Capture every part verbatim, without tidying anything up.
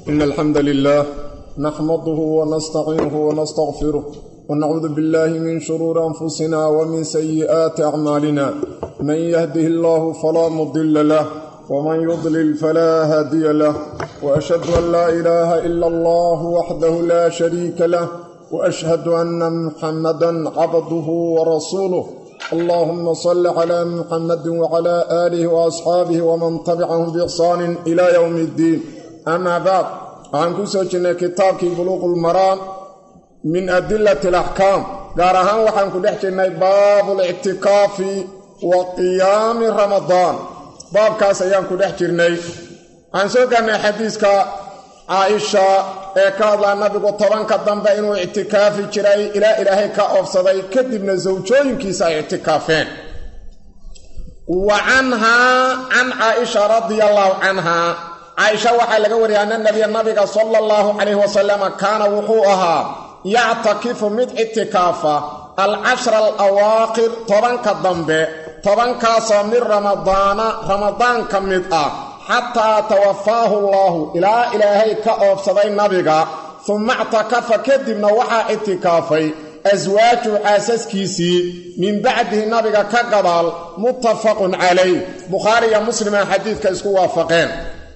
إن الحمد لله نحمده ونستعينه ونستغفره ونعوذ بالله من شرور أنفسنا ومن سيئات أعمالنا من يهده الله فلا مضل له ومن يضلل فلا هادي له وأشهد أن لا إله إلا الله وحده لا شريك له وأشهد أن محمدا عبده ورسوله اللهم صل على محمد وعلى آله وأصحابه ومن تبعهم بإحسان إلى يوم الدين أما بعد عن كسوجنا كتاب بلوغ المرام من أدلة الأحكام قارهان وحن كدحجنا باب الاعتكاف وقيام رمضان باب كاسيان كدحجنا عن سوقنا حديثك عائشة إكاد النبي طبعا كدام بينه اعتكاف جري إلى إلهي كأفصدي كدبنا زوجين كيسا اعتكافين وعنها عن عائشة رضي الله عنها عائشة وحي لقوري أن النبي النبي صلى الله عليه وسلم كان وقوعها يعتكف من اعتكافة العشر الأواخر طبعا كدام طبعا كاسا من رمضان رمضان كمدأ حتى توفاه الله إلى إلهي كأفصدي النبي ثم اعتكف كدبنا وحا اعتكافي أزواج حاسس كيسي من بعده النبي كقبال متفق عليه بخاري مسلم حديث كيسكو وافقين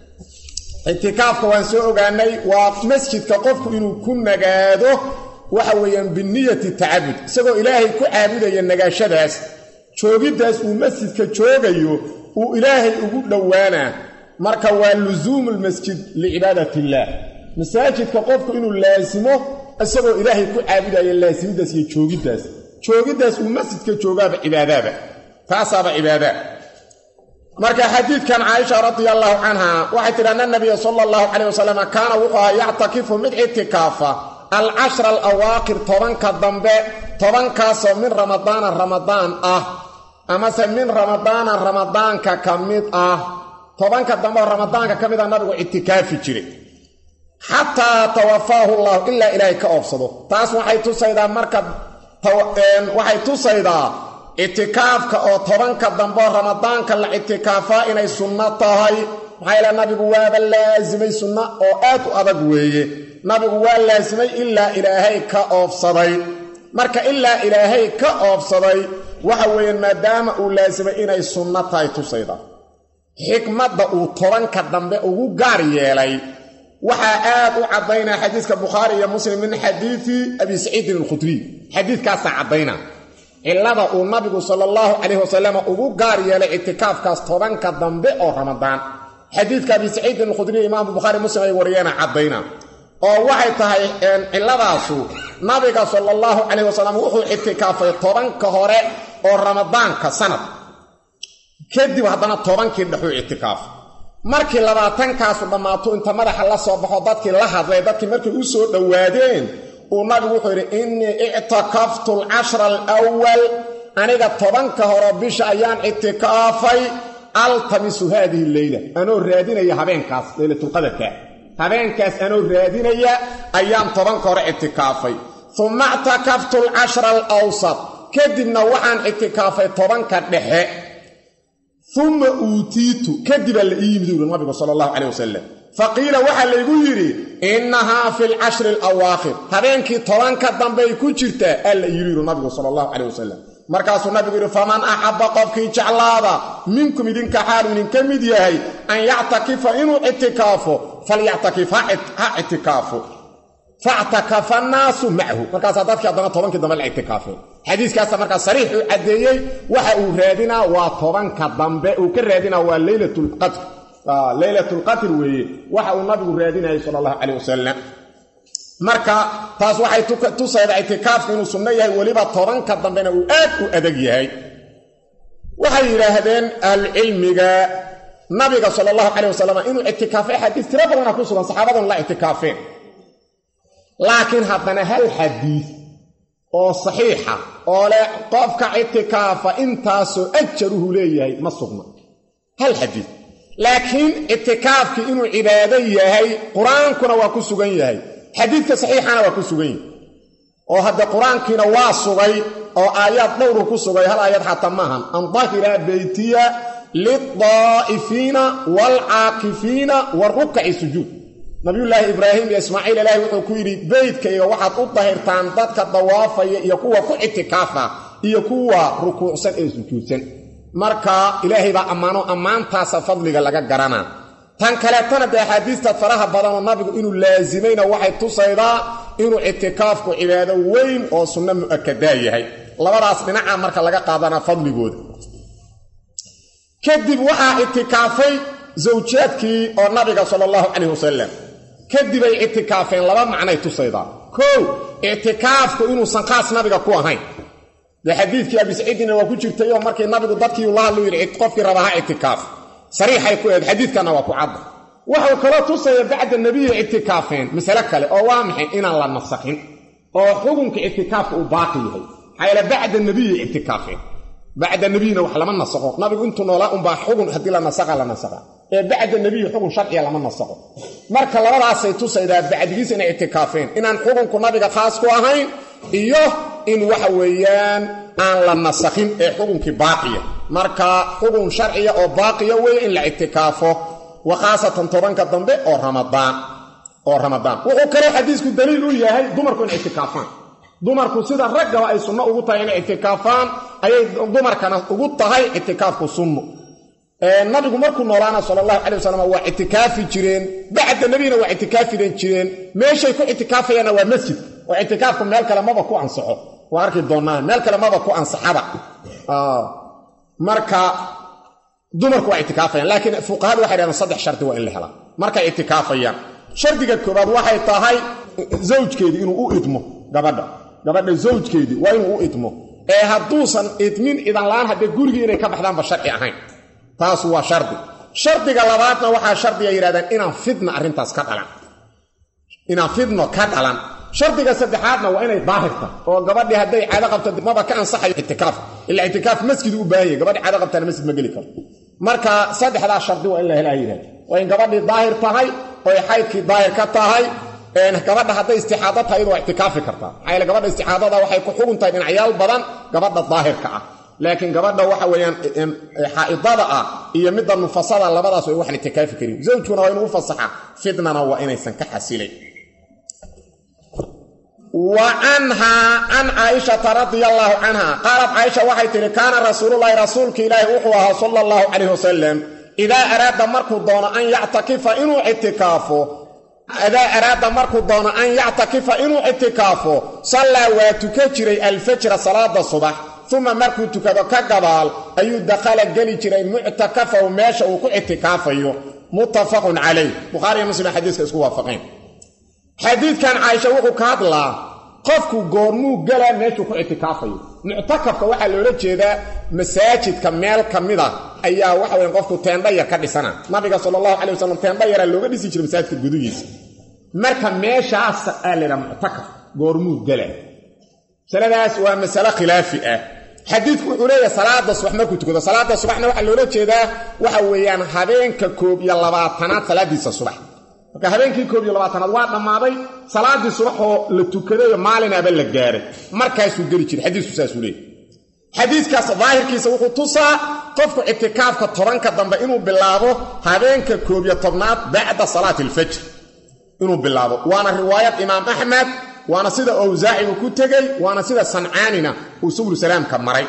اعتكاف كوان سوء عنه ومسجد كقفك إنه كنا قاده وحويا بالنية التعبد سيقول إلهي كعابد ينقى شداس شوقي داس ومسجد كشوقيه وإلهي أقول لوانا marka waa luzuum almasjid liibadati Allah masaajidka qofku inuu laasimo asagoo ilaahay ku caabudayo laasimidaas iyo joogidaas joogidaas uu masjidka joogaaba cibaadada taasaba cibaada marka xadiidkan Aisha radhiyallahu anha waxa tirana nabiga sallallahu alayhi wasallam kaana wuxuu yactakifu mid itikafa al-ashr al-awaqir tobanka dambe tobankaas min ramadaan ramadaan ah ama min ramadaan ramadaanka kamid ah tobanka dambe ramadaanka kamida nabigu itikaafi jiray hatta tawafaahu Allah illa ilaahi ka oofsado taas waxay tusaydaa marka waxay tusaydaa itikaafka oo tobanka dambe ramadaanka la itikaafa inay sunna tahay maxay nabigu waa laazimay sunna oo aad u adag weeye nabigu waa laazimay illa ilaahi ka oofsaday marka illa ilaahi ka oofsaday waxa weeyaan maadaama uu laazimay inay sunna tahay tusaydaa xikmadda uu tobanka dambe ugu gaar yeelay waxa aad u cadeynaa xadiiska Bukhari iyo Muslim min xadiisi Abi Sa'id al-Khudri xadiiskaas cadeynaa ilada uu nabigu sallallahu alayhi wasallam ugu gaar yeelay itikaafkaas tobanka dambe oo Ramadaan xadiiska Abi Sa'id al-Khudri Imam Bukhari Muslim ay wariyana cadeynaa oo waxay tahay in iladaasu nabiga sallallahu alayhi wasallam wuxuu itikaafay tobanka hore oo Ramadaanka sanad kadib haddana tobankii dhaxuu itikaaf markii labaatan kaas dhamaato inta madaxa la soo baxo dadkii la hadlay dadkii markii u soo dhawaadeen oo nabigu wuxuu yiri inni i'takaftu al-ashr al-awwal aniga tobanka hore bisha ayaan itikaafay altamisu hadhihi al-layla anoo raadinaya habeenkaas laylatul qadarka habeenkaas anoo raadinaya ayaan tobanka hore itikaafay thumma i'takaftu al-ashr al-awsat kadibna waxaan itikaafay tobanka dhexe ثم أوتيت كذب الإيمد النبي صلى الله عليه وسلم فقيل وحل يقول إنها في العشر الأواخر هذينك طوان كدام بيكو جرتا ألا يريد النبي صلى الله عليه وسلم مركز النبي يقول فمن أحب قفك جعلادا منكم إذن كحال من كمديهي أن يعتكف إنه اعتكافه فليعتكف اعتكافه فاعتكف الناس معه مركز ذاتك أدنا طوان كدام الاعتكافه حديث كاسا مركا صريح عديي waxa uu raadina waa tobanka dambe uu ka raadina waa laylatul qadr ah laylatul qadr weeye waxa uu nabigu raadinay sallallahu alayhi wasallam marka taas waxay tusaydaa itikaafku inuu sunno yahay waliba tobanka dambena uu aad u adag yahay waxay yiraahdeen al-ilmiga nabiga sallallahu alayhi wasallam inuu itikaafay xadiis tira badan ku sugan saxaabadu la itikaafeen laakiin haddana hal xadiis oo saxiixa oo la qofka itikaafa intaaso ajruhu leeyahay ma sugna hal xadiis laakiin itikaafki inuu cibaado yahay quraankuna waa ku sugan yahay xadiiska saxiixana waa ku sugan yahay oo hadda quraankiina waa sugay oo aayad dhowr ku sugay hal aayad hatta maahan an dhahira baytiya lidaa'ifiina wal aaqifina waruk'i sujud nabiyullaahi ibraahim iyo ismaaciil ilaahay wuxuu ku yidhi beydkayga waxaad u dahirtaan dadka dawaafaya iyo kuwa ku ictikaafa iyo kuwa rukuucsan ee sujuudsan marka ilaahay baa ammaano ammaantaasa fadliga laga garanaa tan kaleetana dee axaadiista faraha badan oo nabigu inuu laazimayna waxay tusaydaa inuu ictikaafku cibaado weyn oo sunno mu'akadaa yahay labadaas dhinaca marka laga qaadanaa fadligooda kadib waxaa ictikaafay zawjaadkii oo nabiga sala allahu calayhi wasalam kadib ay ictikaafeen laba macnay tusaydaa kow ictikaafku inuusan qaas nabiga ku ahayn dee xadiidkii abi saciidina waa ku jirtay oo markii nabigu dadkii ula hadlu yidhi qofkii rabaha ictikaaf sariixay ku eed xadiidkana waa ku cadda waxuu kaloo tusaya bacda nebiyi ictikaafeen masale kale oo waa maxay inaan la nasakhin oo xukunka ictikaafka uu baaqi yahay maxaa yeele bacda nebiyi ictikaafeen bacda nebiyina wax lama nasakho nabigu intuu noolaa unbaa xugun haddii la nasaqa la nasaqa ee bacda nebiyi xugun sharciya lama nasakho marka labadaasay tusaydaa bacdigiis inay ictikaafeen inaan xukunku nabiga khaas ku ahayn iyo in waxa weeyaan aan la nasakhin ee xukunkii baaqiya marka xukun sharciya oo baaqiya weeye in la ictikaafo wa khaasatan tobanka dambe oo ramadaan oo ramadaan wuxuu kaloo xadiisku daliil u yahay dumarku in ictikaafaan dumarku sida raggaba ay sunno ugu tahay inay ictikaafaan ayay dumarkana ugu tahay ictikaafku sunno nabigu markuu noolaana sala allahu calay wasalam waa ictikaafi jireen bacda nebiyina waa ictikaafidan jireen meeshay ku ictikaafayaanna waa masjid oo ictikaafku meel kale maba ku ansaxo waa arki doonnaa meel kale maba ku ansaxaba marka dumarku waa ictikaafayaan laakiin fuqahadu waxay dhahdeen saddex shardi waa in la helaa markay ictikaafayaan shardiga koobaad waxay tahay zawjkeedii inuu u idmo gabadha gabadha zawjkeedii waa inuu u idmo ee hadduusan idmin idan la-aan haddee gurigii inay ka baxdaanba sharci ahayn taasu waa shardi shardiga labaadna waxaa shardiga yidhahdeen inaan fidna arrintaas ka dhalan inaan fidno ka dhalan shardiga saddexaadna waa inay daahirta oo gabadhii hadday caado qabto maba ka ansaxayo ictikaaf ila ictikaaf masjid u baahan yahay gabadhii caado qabtana masjid ma geli karo marka saddexdaas shardi waa in la helaa yidhahda waa in gabadhii daahir tahay oo ay xaydkii daahir ka tahay gabadha hadday istixaado tahay waa ictikaafi kartaa maxaa yeele gabadha istixaadada waxay ku xugun tahay dhinacyaal badan gabadha daahirka ah laakiin gabadha waxa weeyaan xaa'idada ah iyo midda nufasada labadaas way waxaan ictikaafi karin zawjkuna waa inuu u fasaxa fidnana waa inaysan ka xasilay وعنها عن عائشة رضي الله عنها قالت عائشة وحي تري كان رسول الله رسولك إلهي وحوها صلى الله عليه وسلم إذا أراد مركو دون أن يعتكف إنو اعتكافه إذا أراد مركو دون أن يعتكف إنو اعتكافه صلى وتكجري الفجر صلاة الصبح ثم مركو تكذا كقبال أي دخل جلي جري معتكفه وماشى وكو اعتكافه متفق عليه بخاري مسلم حديث اسكو وافقين حديث كان عائشة وحو كادلا قفكو قورمو قلا ماشو كو اعتكافي معتكفك وحا لولا جيدا مساجد كميال كميدا ايا وحا وين قفكو تنداير كدسنا نبي صلى الله عليه وسلم تنداير لوغا ديسي جير مساجد غدويس marka meeshaas aalira معتكف قورمو قلا سلاداس waa mas'ala khilaafi ah xadiidku wuxuu leeyahay salaada subax markuu tukado salaada subaxna waxa loola jeedaa waxa weeyaan habeenka koob iyo labaatanaad salaadiisa subax marka habeenkii koob iyo labaatanaad waa dhamaaday salaadii subax oo la tukaday maalinaba la gaaray markaasuu geli jiray xadiisku saas uu leeyahay xadiiskaas daahirkiisa wuxuu tusaa qofku itikaafka tobanka dambe inuu bilaabo habeenka koob iyo tobnaad bacda salaati al-fajr inuu bilaabo waana riwaayad imaam ahmed waana sida awzaa'i ku tagay waana sida sancaanina uu subul salaamka maray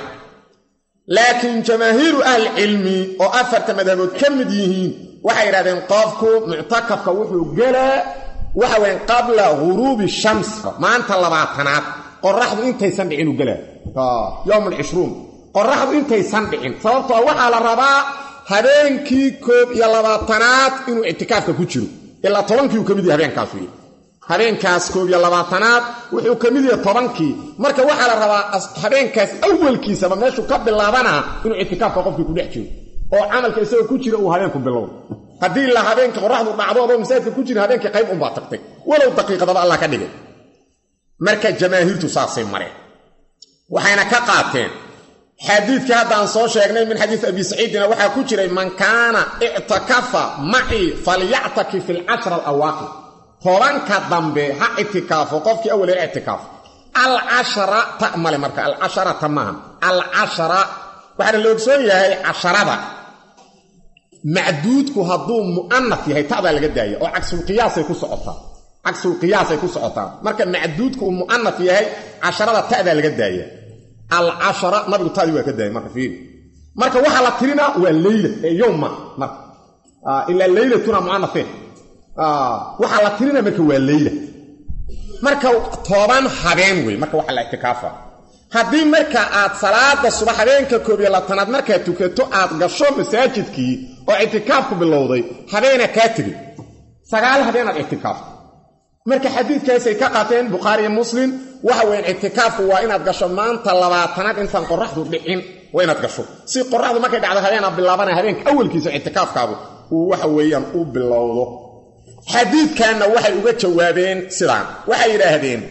laakiin jamaahiiru ahli ilmi oo afarta madhabood kamid yihiin waxay yiraahdeen qofku mu'takafka wuxuu galaa waxa weyn qabla ghurubi shams maanta labaatanaad qorraxdu intaysan dhicin uu galaa ah yawm al-ishruun qorraxdu intaysan dhicin sababtoo waxa la rabaa habeenkii koob iyo labaatanaad inuu itikaafka ku jiro ilaa tobankii uu kamid yahay habeenkaas weey habeenkaas koob iyo labaatanaad wuxuu kamid yahay tobankii marka waxa la rabaa habeenkaas awalkiisa ba meeshu ka bilaabana inuu itikaafka qofkii ku dhex jiro oo amalka isagoo ku jira uu habeenku bilow hadii la habeenka qorraxdu dhacdo oo masaajidka ku jira habeenka qayb un baa tagtay walow daqiiqadaba Allah ka dhigay marka jamaahiirtu saasay mareen waxayna ka qaateen xadiidka hadaan soo sheegnay min xadiis abi saciidina waxa ku jiray man kaana i'takafa ma'i falya'takif fil ashr al-awaqi tobanka dambe ha itikaafo qofkii awal i'tikaaf al-ashra ta'mal marka al-ashra tamam al-ashra waxa la ogsoon yahay asharada macduudku hadduu mu'anaf yahay ta'daa laga daaya oo cagsul qiyaasay ku socotaa cagsul qiyaasay ku socotaa marka macduudku uu mu'anaf yahay casharada ta'daa laga daaya al-cashara nabigu ta'dii waa ka daaya marka fiiri marka waxa la tirina waa layla ee yawma marka ila laylatuna mu'anafin ah waxa la tirina marka waa layla marka toban habeen way marka waxa la itikaafa haddii marka aad salaada subax habeenka koob iyo labaatanaad markaa tukato aad gasho masaajidkii oo itikaafku bilowday habeena kaa tegi sagaal habeenaad itikaaf marka xadiidkaasay ka qaateen bukhaari iyo muslim waxa weyn itikaafku waa inaad gasho maanta labaatanaad intaan qorraxdu dhicin waa inaad gasho si qorraxdu markay dhacdo habeenaad bilaabanaya habeenka awalkiisa itikaafkaagu uu waxa weeyaan u bilowdo xadiidkanna waxay uga jawaabeen sidaan waxay yidhaahdeen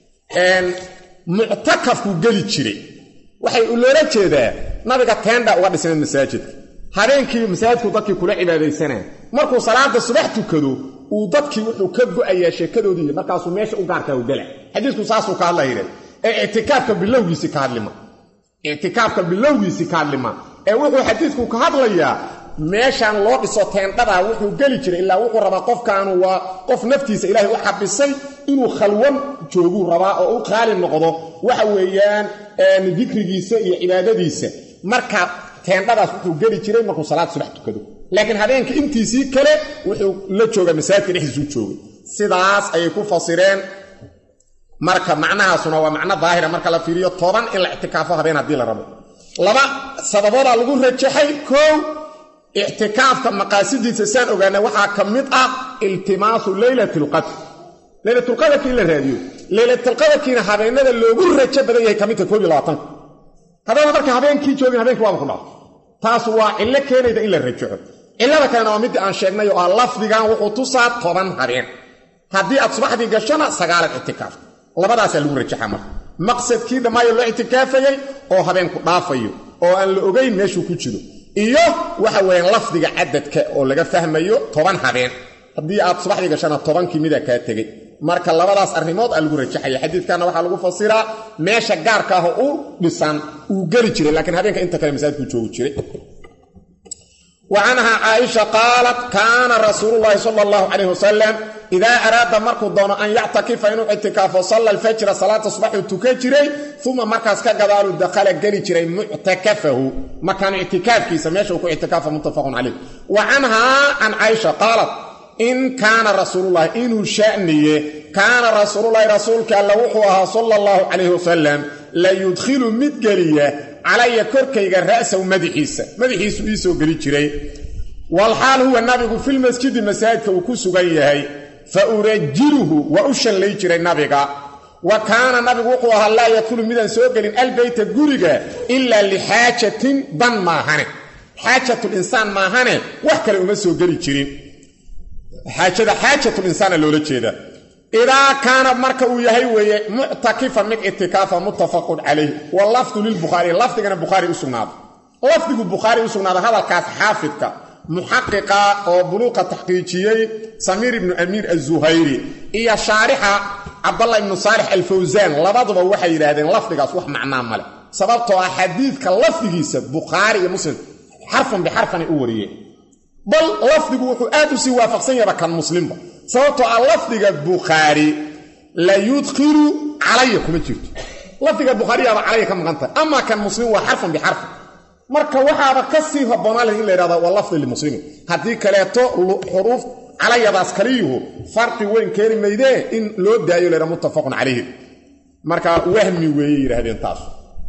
muctakafku geli jiray waxay u loola jeedaa nabiga teenda uga dhisnay masaajidka habeenkii masaajidku dadkii kula cibaadaysanaa markuu salaada subax tukado uu dadkii wuxuu ka go'ayaa sheekadoodii markaasuu meesha u gaarkaa u gala xadiisku saasuu ka hadlayay ee i'tikaafka bilowgiisi ka hadlima i'tikaafka bilowgiisi ka hadlima ee wuxuu xadiisku ka hadlayaa meeshan loo dhiso teendada wuxuu gali jiray ilaa wuxuu rabaa qofkaanu waa qof naftiisa ilaahay u xabisay inuu khalwan joogu rabaa oo u qaali noqdo waxa weeyaan dikrigiisa iyo cibaadadiisa marka teendadaas wuxuu gali jiray markuu salaad subax tukado laakiin habeenka intiisii kale wuxuu la jooga masaajidka dhexdiisu joogay sidaas ayay ku fasireen marka macnahaasuna waa macno daahira marka la fiiriyo toban in la i'tikaafo habeen haddii la rabo laba sababooda lagu rajaxay koow i'tikaafka maqaasidiisa saan ogaana waxaa ka mid ah iltimaasu laylatul qadr laylatul qadr in la raadiyo laylatul qadrkiina habeenada loogu rajo badan yahay kamid koob iyo labaatan hadaba marka habeenkii joogin habeenkii waa ku dhaaf taas waa illa keenayda in la rajaxo illada kalena waa mid aan sheegnay oo lafdigan wuxuu tusaa toban habeen haddii aad subaxdii gashana sagaal i'tikaaf labadaas lagu rajaxaa marka maqsadkii dhamaayo loo i'tikaafayay oo habeenku dhaafayo oo aan la ogeyn meeshuu ku jiro iyo waxa weeyaan lafdiga cadadka oo laga fahmayo toban habeen haddii aad subaxdii gashana tobankii mida kaa tegay marka labadaas arrimood aa lagu rajaxaya xadiidkana waxaa lagu fasiraa meesha gaarka ah oo u dhisan uu geli jiray laakiin habeenka inta kale masaajidku joogi jiray وعنها عائشة قالت كان رسول الله صلى الله عليه وسلم إذا أراد مركو دون أن يعتكف إنه اعتكاف وصلى الفجر صلاة الصبح وتكجري ثم مركز كقدال دخل قريجري معتكفه مكان اعتكاف كي سميشه اعتكاف متفق عليه وعنها عن عائشة قالت إن كان رسول الله إنه شأنيه كان رسول الله رسولك اللوحوها صلى الله عليه وسلم لا يدخل مدقرية علي كركيغا رأسه مدحيسة مدحيسة إيسو قريجري والحال هو النبي في المسجد مساجد وكسو غيهي فأرجله وأشن ليجري النبي وكان النبي وقوها لا يدخل مدن سوقل البيت قريغا إلا لحاجة ضن ماهنة حاجة الإنسان ماهنة وحكا لأمسو قريجري حاجة حاجة الإنسان اللي لجيدا إذا كان مركو يهي معتكفا من اتكافا متفق عليه واللفظ للبخاري اللفظ كان البخاري أسناد لفظ البخاري أسناد هذا الكاس حافظك محققة أو بلوغة تحقيقية سمير بن أمير الزهيري إيا شارحة عبد الله بن صالح الفوزان لبضوا وحي لهذين لفظ كاس وح معناه ماله سببته حديث كاللفظ كيسا بخاري مسلم حرفا بحرفا أوريه بل لفظ وحو آدسي وافقسين كان مسلم sababtoo ah lafdiga Bukhari la yudkhilu alaykum jirto lafdiga Bukhari aba alayka ka maqanta ama kan muslim waa xarfan bi xarf marka waxaaba ka sii haboonaa in la yiraahdo waa lafdi muslim hadii kaleeto xuruf alayadaas kaliyo farqi weyn keenayde in loo daayo leeyahay muttafaqun alayhi marka wahmi weey yiraahdeen taas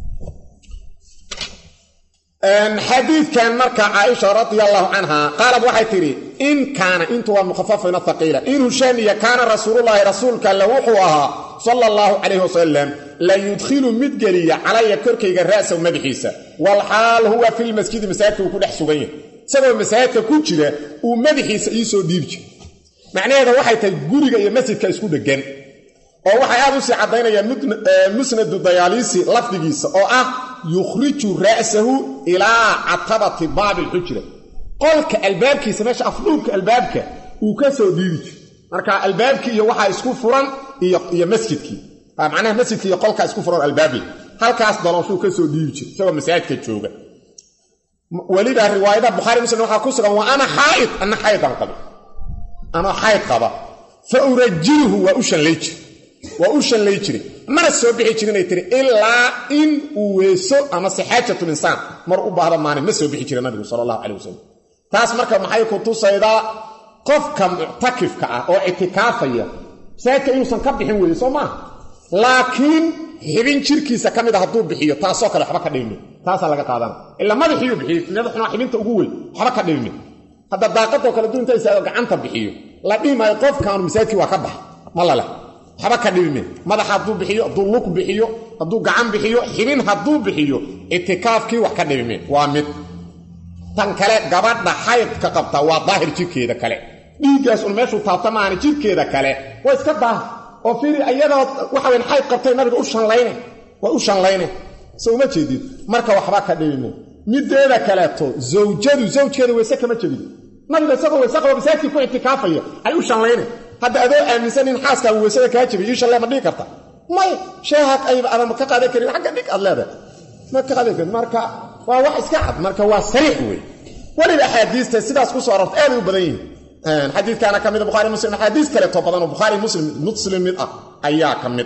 ان حديث كان مركع عائشة رضي الله عنها قالت وحي تري إن كان انتوا مخففين الثقيلة إن شانية كان رسول الله رسولك لوحوها صلى الله عليه وسلم لا يدخل مدقرية علي كركي الرأس ومدحيسة والحال هو في المسجد مساكة وكل حسوبين سبب مساكة كوشرة ومدحيسة يسو ديبج معنى هذا وحي تقولي يا مسجد كيسكو دقان oo waxa aad u sii cadeynaya musnad dayaalisi lafdigiisa oo ah yukhriju ra'sahu ila atabati baab al-hujra qolka albaabkiisa meesha afduubka albaabka uu ka soo diidi marka albaabki iyo waxa isku furan iyo iyo masjidki macnaha masjidki iyo qolka isku furan albaabi halkaas dalooshu ka soo diidi sabab masaajidka jooga ولذا روايه البخاري ومسلم waxa ku sugan wa ana haid ana haidan qaba ana haid qaba fa urajjihu wa ushallayj wa ushallayj mar soo bixi jirin ay tiri illa in uweeso ama sihaajatul insaan mar u baahda maana ma soo bixi jirin nabiga sallallahu alayhi wasallam taas marka maxay ku tusaydaa qofka mu'takifka ah oo itikaafaya saaka inuusan ka bixin weeyo Soomaa laakiin xibin jirkiisa kamid ah haduu bixiyo taasoo kale waxba ka dhigmin taas laga qaadan illa madaxiyo bixiyo madaxna xibinta ugu weyn waxba ka dhigmin hada daaqado kala duunta isaga gacanta bixiyo la dhimay qofkan misaaki waa ka bax malala waxba ka dhigmin madaxa haduu bixiyo haduu lug bixiyo haduu gacan bixiyo xibin haduu bixiyo itikaafkii wax ka dhigmin waa mid tan kale gabadha xaydka qabta waa daahir jirkeeda kale dhiigaas uu meeshu taabtamaana jirkeeda kale waa iska baa oo fiiri ayadoo waxa weyn xayd qabtay nabiga u shanlayne waa u shanlayne soo ma jeedid marka waxba ka dhigmin mideeda kale to zawjadu zawjkeeda way kama jeedid nabiga isagoo way saqo bisaaki ku itikaafaya ay u shanlayne hada adoo aaminsan in xaaska weesada ka jabiyo insha Allah ma dhigi karta may sheehad ay adam ka qaadan karin xagga dhig aad leedahay ma ka qaadan karin marka waa wax iska cad marka waa sariix way waliba xadiista sidaas ku soo aragtay aad u badan yihiin حديث كان كميد بخاري مسلم حديث كله توبدان بخاري مسلم مسلم مid ah ayaa kamid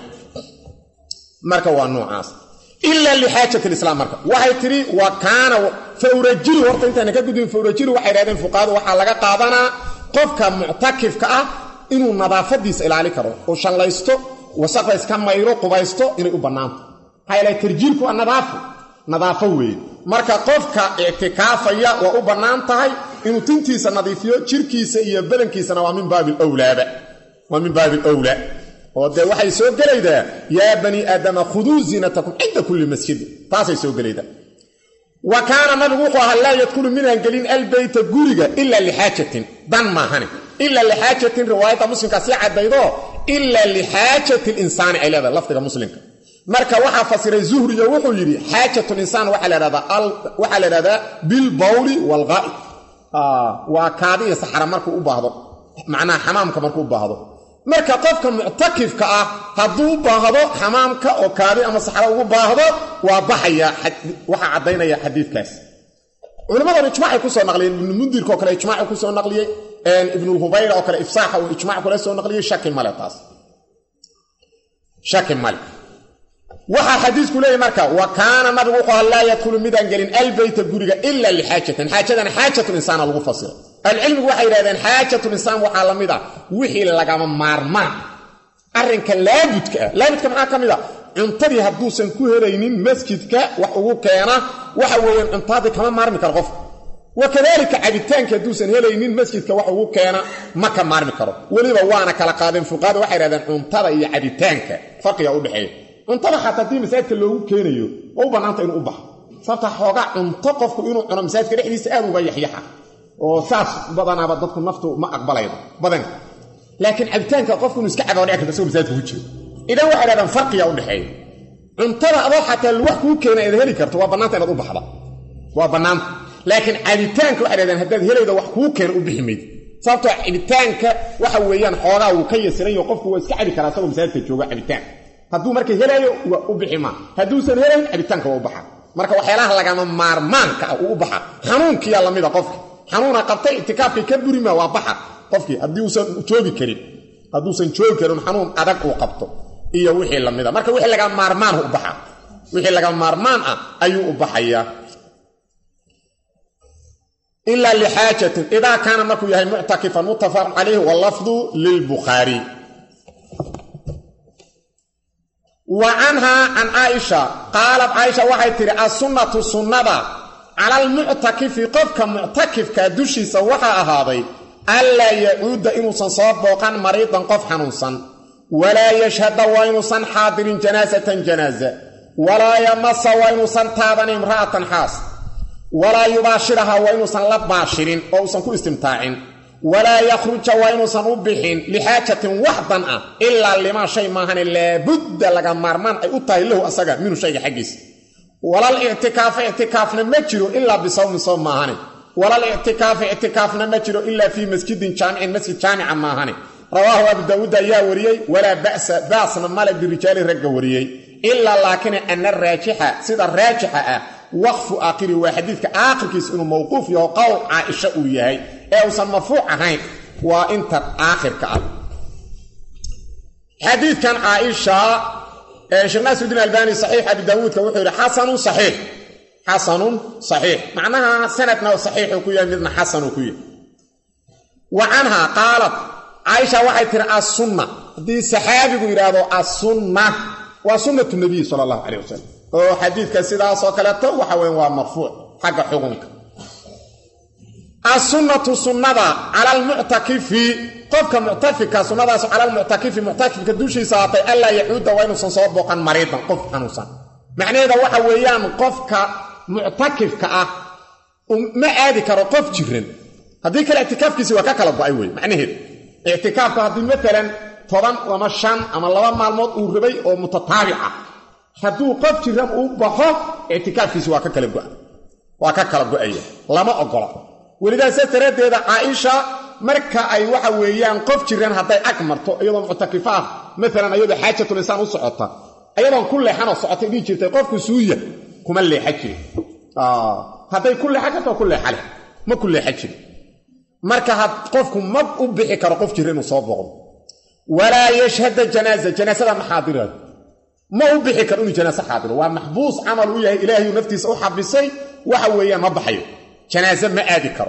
marka waa noocaas illa li haajat al-islam marka waxay tiri wa kana fawrajil horta inta ka gudbin fawrajil waxay raadeen fuqaad waxa laga qaadanaa qofka mu'takifka ah inuu nadaafadiisa ilaali karo oo shallaysto wasaqda iska mayro qubaysto inay u banaanto hayla tarjiilku an-nadaafa nadaafa weey marka qofka i'tikaafaya waa u banaan tahay inuu tintiisa nadiifiyo jirkiisa iyo badankiisana waa min baabil awlaaba waa min baabil awla oo de waxay soo galaydaa yaa bani aadama khuduu zinatakum inda kulli masjid taasay soo galaydaa wa kaana nabigu wuxuu ahaa laa yadkhulu minhan galin albayta guriga illa li haajatin dan maahane illa li haajatin riwaayada muslimka si cadaydo illa li haajati al-insaan ilaa lafdiga muslimka marka waxa fasiray zuhriyo wuxuu yiri haajatul insaan waxa la radaa waxa la radaa bil bawli wal ghaib ah wa kaadiya saxara markuu u baahdo macnaa xamaamka markuu u baahdo marka qofka mu'takifka ah haduu u baahdo xamaamka oo kaadi ama saxara ugu baahdo waa baxaya waxa cadeynaya xadiidkaas culimada ijmaac ku soo naqliyeen ibn mundir ko kale ijmaac ku soo naqliyay ibn al-hubayra oo kale ifsaaxa oo ijmaac ku soo naqliyay shaki male taas shaki male waxa xadiisku leeyahay marka wa kaana nabigu wuxuu la yadkhulu midan galin albayta guriga illa li haajatin haajadan haajatul insaan lagu fasiro al-ilm waxa yiraahdeen haajatul insaan waxa lamida wixii laga maarmaan arrinka laabudka laabudka maxaa kamida cuntadii haduusan ku helaynin masjidka wax ugu keena waxa weeyaan cuntadii kama maarmi karo qof wakadalika cabitaanka haduusan helaynin masjidka wax ugu keena ma ka maarmi karo waliba waana kala qaadeen fuqaada waxa yiraahdeen cuntada iyo cabitaanka farqiga u dhaxeeya cuntada xataa masaajidka loogu keenayo oo banaanta inuu u baxo sabta xooga cunto qofku inuu cuno masaajidka dhexdiisa aad uga yaxyaxa oo saas badanaaba dadku naftu ma aqbalaydo badan laakiin cabitaanka qofku inuu iska cabo dhici karto soo masaajidka ku jiro idan waxa yiraahdaan farqiga u dhaxeeyo cuntada adoo xataa wax ku keenay heli karto waa banaanta inaad u baxdo waa banaanta laakiin cabitaanka waxa yiraahdaan haddaad helaydo wax ku keen u biximid sabta cabitaanka waxa weeyaan xoogaa uu ka yasiran yahay qofku waa iska cabi karaa soo masaajidka jooga cabitaan hadduu marka helayo u bixima hadduusan helayn cabitaanka waa u baxa marka waxyaalaha lagama maarmaanka uu u baxa xanuunkiya lamida qofka xanuuna qabtay itikaafka ka burima waa baxa qofkii haddii uusan joogi karin hadduusan joogi karin xanuun adag uu qabto iyo wixii lamida marka wixii laga maarmaan u baxa wixii laga maarmaan ah ayuu u baxaya illa li haajatin idha kana marku yahay mu'takifan muttafaq alayhi wal lafdhu lil bukhari وعنها عن عائشة قالت عائشة وحي تري السنة سنة على المعتكف قفك معتكف كدوشي سوحا هذا ألا يعود إنسان صاب وقان مريضا قف حنوسا ولا يشهد وإنسان حاضر جنازة جنازة ولا يمس وإنسان تابن امرأة حاس ولا يباشرها وإنسان لباشرين أو سنكو استمتاعين ولا يخرج وإنسان أبحين لحاجة وحدا إلا لما شيء ماهن لا بد لغا مارمان أي أطاي له أساقا منه شيء حقيس ولا الاعتكاف اعتكاف نمجره إلا بصوم صوم ماهن ولا الاعتكاف اعتكاف نمجره إلا في مسجد جامع مسجد جامع ماهن رواه أبو داود يا وريي ولا بأس بأس مالك بالرجال رق وريي إلا لكن أن الراجحة سيد الراجحة waqfu aakhiri waa xadiidka aakhirkiisa inuu mawquuf yaho qowl caaisha uu yahay ee uusan marfuuc ahayn waa inta aakhirka ah xadiidkan caaisha ee sheekh Naasir Albani sahih Abi Daawud ka wuxuu yiri xasanun sahih xasanun sahih macnaha sanadna sahih ku yahay midna xasan ku yahay wa anha qaalat caaisha waxay tiri as-sunna hadii saxaabigu yiraahdo as-sunna waa sunnatu nabi sallallahu alayhi wasallam oo xadiidka sidaas oo kale to waxa weyn waa marfuuc xagga xukunka as-sunnatu sunnada ala al-mu'takifi qofka mu'tafika sunnadaas ala al-mu'takifi mu'takifka duushiisa aatay alla yahuuda waa inuu soo booqan mariidan qof xanuunsan macnaheedu waxa weeyaan qofka mu'takifka ah ma aadi karo qof jirin hadii kale i'tikaafkiisa waa ka kala go'ay way macnaheedu i'tikaafka hadii midaan toban ama shan ama laba maalmood uu rabay oo mutataabica haduu qof jiran uu baxo i'tikaafkiisa waa ka kala go'ay waa ka kala go'aya lama ogola walidaas taradeeda Aisha marka ay waxa weeyaan qof jiran haday ag marto iyadoo mu'takifa mesela iyadoo xaajatul insaan u socota iyadoo kulli xano socotay dhii jirtay qofku suuya kuma leexajin ah haday kulli xajato kulli xal ma kulli xajin marka had qofku ma u bixi karo qof jiran uu soo boqdo wala yashhad janaza janazada maxaadirat ma u bixi karo inuu janaza xaadir waa maxbuus amal u yahay ilaahi naftiisa u xabisay waxa weeyaan ma baxayo janaza ma aadi karo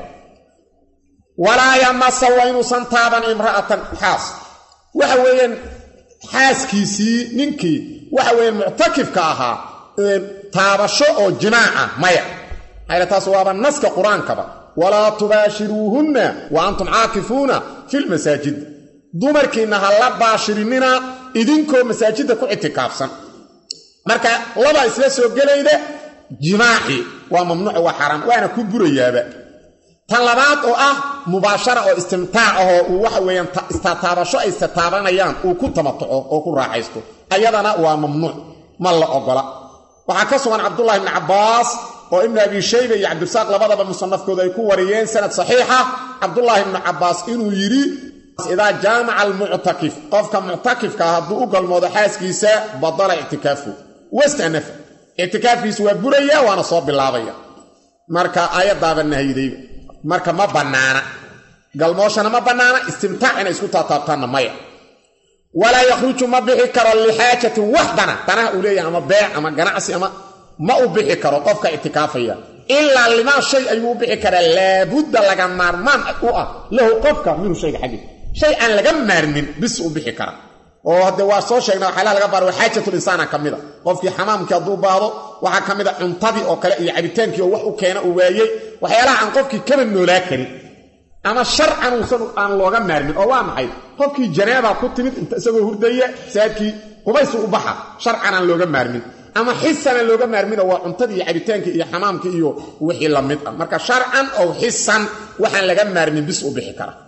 wala yamassa wa inu santaaban imra'atan xaas waxa weeyaan xaaskiisi ninkii waxa weeyaan mu'takifka ahaa taabasho oo jimaaca maya ayna taas waa naska quraanka wala tubashiruhunna wa antum aakifuna fil masajid dumarkiina hala baashirinina idinkoo masaajida ku itikaafsan marka laba isla soo galayda jimaaci waa mamnuuc waa xaraam waana ku burayaaba tan labaad oo ah mubaashara oo istimtaac ah oo waxa weeyaan istataabasho ay istaabanayaan oo ku tamatuco oo ku raaxaysto ayadana waa mamnuuc ma la ogola waxa ka sugan Abdullah ibn Abbas oo ibn Abi Shayba iyo Abdurrazzaq labadaba musannafkooda ay ku wariyeen sanad saxiixa Abdullah ibn Abbas inuu yiri ida jaama'a al-mu'takif qofka mu'takifka haduu u galmoodo xaaskiisa badala i'tikaafu wastanaf i'tikaafiisu waa buraya waana soo bilaabaya marka ayadaaba nahayday marka ma banaana galmooshana ma banaana istimtaac inay isku taataabtaan maya wala yakhruju ma bixi karo li haajati wahdana tana u leeyahay ama beec ama ganacsi ama ma u bixi karo qofka i'tikaafaya illa lima shay ayuu bixi kara la budda laga maarmaan u ah lahu qofka minhu shayga xaqi shay aan laga maarmin bis u bixi kara oo hada waa soo sheegnaa waxa laga baro xaajatul insaan kamida qofkii xamaamka haduu baado waxa kamida cuntadii oo kale iyo cabitaankii oo wax u keena u waayay waxyaalaha aan qofkii kaba noolaa karin ama sharcan uusan aan looga maarmin oo waa maxay qofkii janaaba ku timid inta isagoo hurdaya saadkii qubaysu u baxa sharcan aan looga maarmin ama xissan looga maarmin waa cuntadii iyo cabitaankii iyo xamaamkii iyo wixii la mid ah marka sharcan oo xissan waxaan laga maarmin bis u bixi kara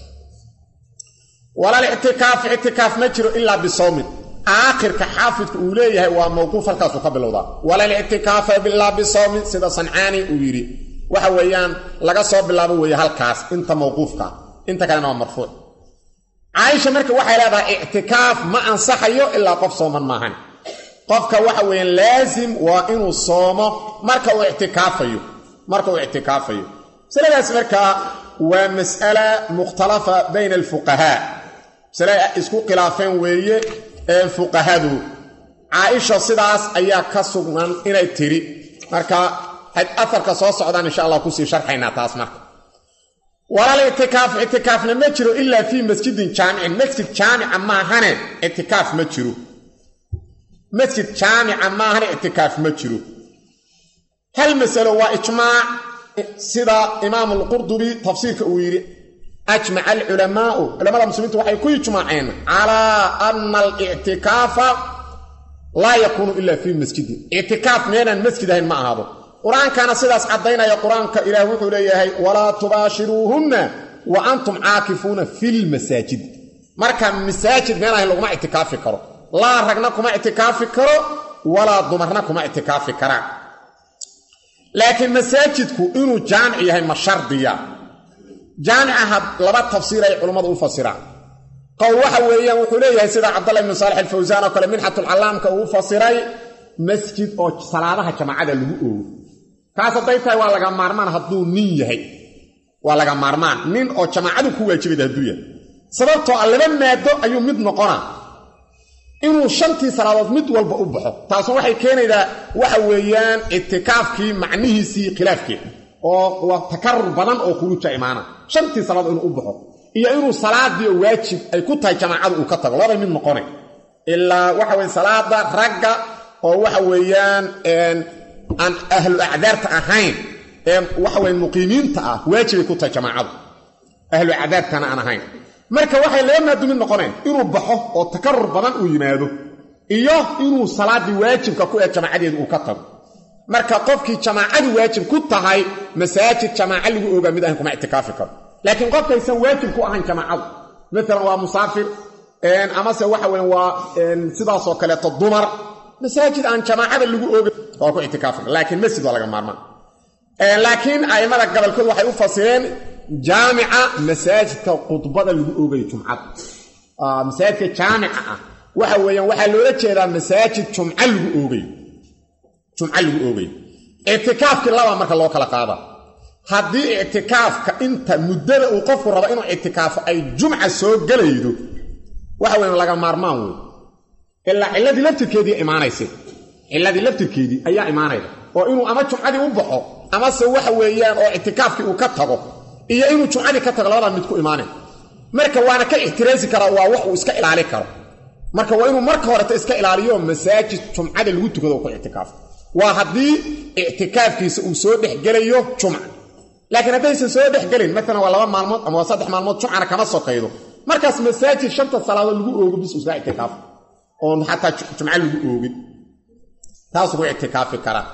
ولا الاعتكاف اعتكاف ما جرو الا بصوم اخر كحافظ اوليه وموقوف الكاس قبلودا ولا الاعتكاف بالله بصوم سيده صنعاني ويري waxa weeyaan laga soo bilaabo way halkaas inta mawquufka inta kalena waa marfuuc Aisha marka waxay leedahay i'tikaaf ma ansaxayo illa qof sooman maahan qofka waxa weeyaan laazim waa inuu soomo marka uu i'tikaafayo marka uu i'tikaafayo saladaas marka waa mas'ala mukhtalafa bayna al-fuqaha salaa isku khilaafeen weeye ee fuqahadu Aisha sidaas ayaa ka sugan inay tiri marka had afarka soo socdaan insha Allah ku sii sharxayna taas marka wala i'tikaaf i'tikaaf ma jiro illa fi masjidin jaami' masjid jaami' amma hane i'tikaaf ma jiro masjid jaami' amma hane i'tikaaf ma jiro hal mas'ala waa ijmaa' sida Imam al-Qurtubi tafsiirka uu yiri ajma' al-ulama ulama muslimiintu waxay ku ijmaaceen ala anna al-i'tikaaf la yakunu illa fi masjid i'tikaaf meelan masjid ahayn ma ahado quraanka sidaas cadeynaya quraanka ilaahu wuxuu leeyahay wala tubashiruhunna wa antum aakifuna fil masajid marka masaajid meelaha lagu ma i'tikaafi karo la ragna kuma i'tikaafi karo wala dumarna kuma i'tikaafi kara laakiin masaajidku inuu jaami' yahay ma shardiya jaami'aha laba tafsiir ay culimadu u fasiraan qawl waxa weeyaan wuxuu leeyahay sida Abdullah ibn Salih al-Fawzan oo kale minhatul alamka uu fasiray masjid oo salaadaha jamaacada lagu oogo kaas haday tahay waa laga maarmaan hadduu nin yahay waa laga maarmaan nin oo jamaacadu ku waajibay hadduu yahay sababtoo ah laba maado ayuu mid noqonaa inuu shantii salaadood mid walba u baxo taas waxay keenaydaa waxa weeyaan itikaafkii macnihiisii khilaafkii oo waa takarrur badan oo khuruuja imaana shantii salaadood inuu u baxo iyo inuu salaadii waajib ay ku tahay jamaacadu uu ka tago laba mid noqonay ilaa waxa weyn salaada ragga oo waxa weeyaan aan ahlu a'daarta ahayn ee waxa weyn muqiimiinta ah waajib ku tahay jamaacadu ahlu a'daartana aan ahayn marka waxay leeyahay dumin noqoneen inuu baxo oo takarrur badan uu yimaado iyo inuu salaadii waajibka ku ee jamaacadeedu uu ka tago marka qofkii jamaacadu waajib ku tahay masaajid jamaaca lagu ooga mid ahan kuma i'tikaafi karo laakiin qofkaysan waajib ku ahayn jamaacadu مثلا waa musaafir een ama se waxa weyn waa een sidaas oo kale dumar masaajid aan jamaacada lagu ooga oo ku i'tikaaf laakiin masjid waa laga maarmaan ee laakiin aymada gobolkooda waxay u fasireen jaamica masaajidka qudbada lagu oogay jumcada ah masaajidka jaamica ah waxa weeyaan waxa loola jeedaa masaajid jumca lagu oogay jumca lagu oogay i'tikaafki laba marka loo kala qaado haddii i'tikaafka inta muddada uu qofku rabo inuu i'tikaafo ay jumca soo galaydo waxa weyn laga maarmaan weey illa cilladii laftirkeedii imaanaysa cilladii laftirkeedii ayaa imaanayda oo inuu ama jumcadii u baxo ama se waxa weeyaan oo i'tikaafkii uu ka tago iyo inuu jumcadii ka tago labada mid ku imaanay marka waana ka ixtiraasi kara waa wax uu iska ilaali karo marka waa inuu marka hore iska ilaaliyo masaajid jumcada lagu tukado ku i'tikaaf waa hadii i'tikaafkiisa uu soo dhexgalayo jumca laakiin hadaysan soo dhexgalin mesela waa laba maalmood ama saddex maalmood jumcana kama soqeydo markaas masaajid shanta salaadood lagu oogo bis usoo i'tikaaf oo hatta jumca lagu oogin taas uu i'tikaafi kara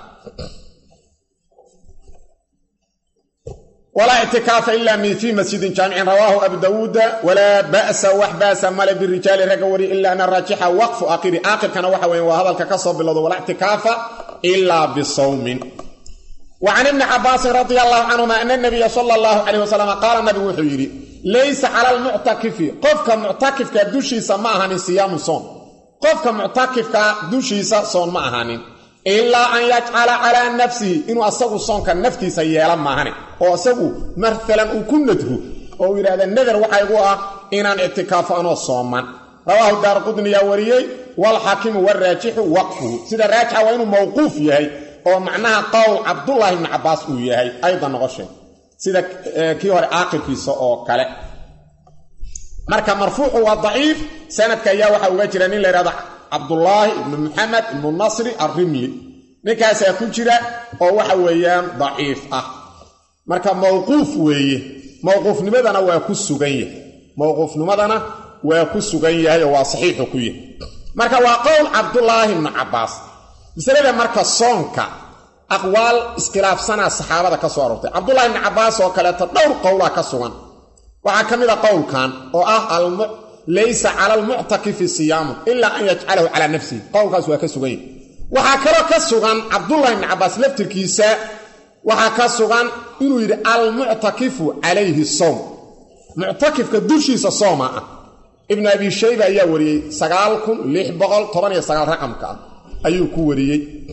ولا اعتكاف إلا من في مسجد جامع رواه أبو داود ولا بأس وحباس مال بالرجال رقوري إلا أن الراجح وقف آخر آخر كان وحوين وهذا الككصب بالله ولا اعتكاف إلا بالصوم وعن ابن عباس رضي الله عنهما أن النبي صلى الله عليه وسلم قال النبي وحيري ليس على المعتكف قفك معتكف كدوشي سماها من صيام صوم قفك معتكف كدوشي صوم معها إلا أن يجعل على نفسه إنه أصغو صنك النفتي سيئلا معاني أو أصغو مثلا أكون ندره أو إلى هذا النذر وحيقوها إن أن اعتكاف أنا صوما رواه الدار قدني يوريي والحاكم والراجح وقفه سيدا الراجح وإنه موقوف يهي أو معناها قول عبد الله بن عباس يهي أيضا غشي سيدا كيوهر آخر في سؤال كالي مركا مرفوع وضعيف سنة كياوحة وغيرانين لرضا عبد الله بن محمد بن النصر الرملي نكاس يكون جرا او waxa weeyaan dhaif ah marka mawquuf weeye mawquufnimadana waa ku sugan yahay mawquufnimadana waa ku sugan yahay waa saxiix ku yahay marka waa qowl Abdullah ibn Abbas misalada marka soonka aqwaal iskhilaafsana saxaabada ka soo arortay Abdullah ibn Abbas oo kale ta dhowr qowla ka sugan waxa kamida qowlkan oo ah al ليس على المعتكف صيام إلا أن يجعله على نفسه قول كاسوا كسوغين وحاكرا كسوغان عبد الله بن عباس لفتر كيسا وحاكا سوغان إنه يرى المعتكف عليه الصوم معتكف كدوشيس الصوم ابن أبي شيبة يوري سقالكم ليح بغل طبعا يسقال رقمك أيو كوري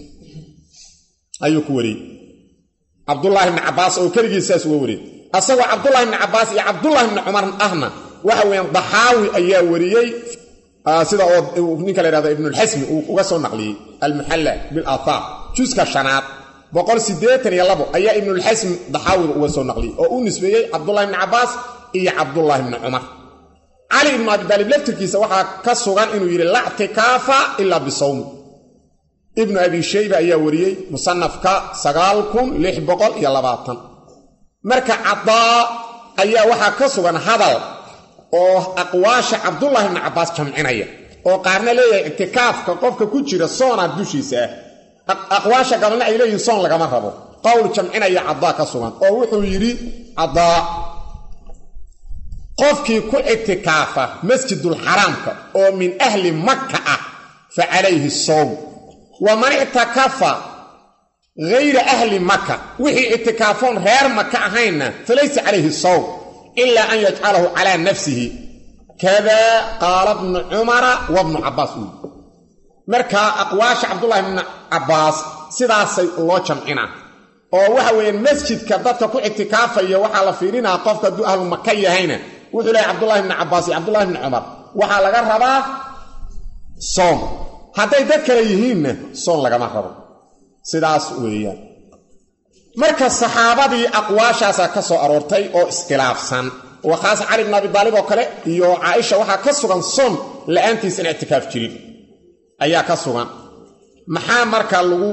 أيو كوري عبد الله بن عباس أو كريساس وري أصوى عبد الله بن عباس يا عبد الله بن عمر أهنا وحوين ضحاوي أيها وريي آه سيدا نيكا ليرادا ابن الحسم وغسو نقلي المحلة بالآثار جوزكا شنات بقول سيديتن يلابو أيها ابن الحسم ضحاوي وغسو نقلي وقول نسبيي عبد الله بن عباس إيا عبد الله بن عمر علي بن أبي طالب لفتركي سواحا كسوغان إنو يري لا اعتكافا إلا بصوم ابن أبي شيبة أيها وريي مصنفكا سغالكم ليح بقول يلاباتن مركا عطاء أيها وحا كسوغان هذا oo aqwaasha Abdullah ibn Abbas jamcinaya oo qaarna leeyahay i'tikaafka qofka ku jira soona dushiisa aqwaasha galna ay leeyihiin soon laga ma rabo qowl jamcinaya Abba ka sugan oo wuxuu yiri Abba qofkii ku i'tikaafa masjidul haramka oo min ahli makkah ah fa alayhi sawm wa man i'takafa غير أهل مكة وحي اعتكافون غير مكة هينا فليس عليه الصوم إلا أن يجعله على نفسه كذا قال ابن عمر وابن عباس مركا أقواش عبد الله بن عباس سيداسي الله جمعنا oo waxa weeyaan masjidka dadka ku itikaafaya waxa la fiirinaa qofka duu ahlu Makka yahayna wuxuu leeyahay Abdullah ibn Abbas iyo Abdullah ibn Umar waxa laga rabaa soom haday dad kale yihiinna soom laga ma rabo sidaas weeyaan marka saxaabadii aqwaashaas ka soo aroortay oo iskhilaafsan wa khaas Ali ibn Abi Talib oo kale iyo Aisha waxa ka sugan soom la'aantiis in itikaaf jirin ayaa ka sugan maxaa marka lagu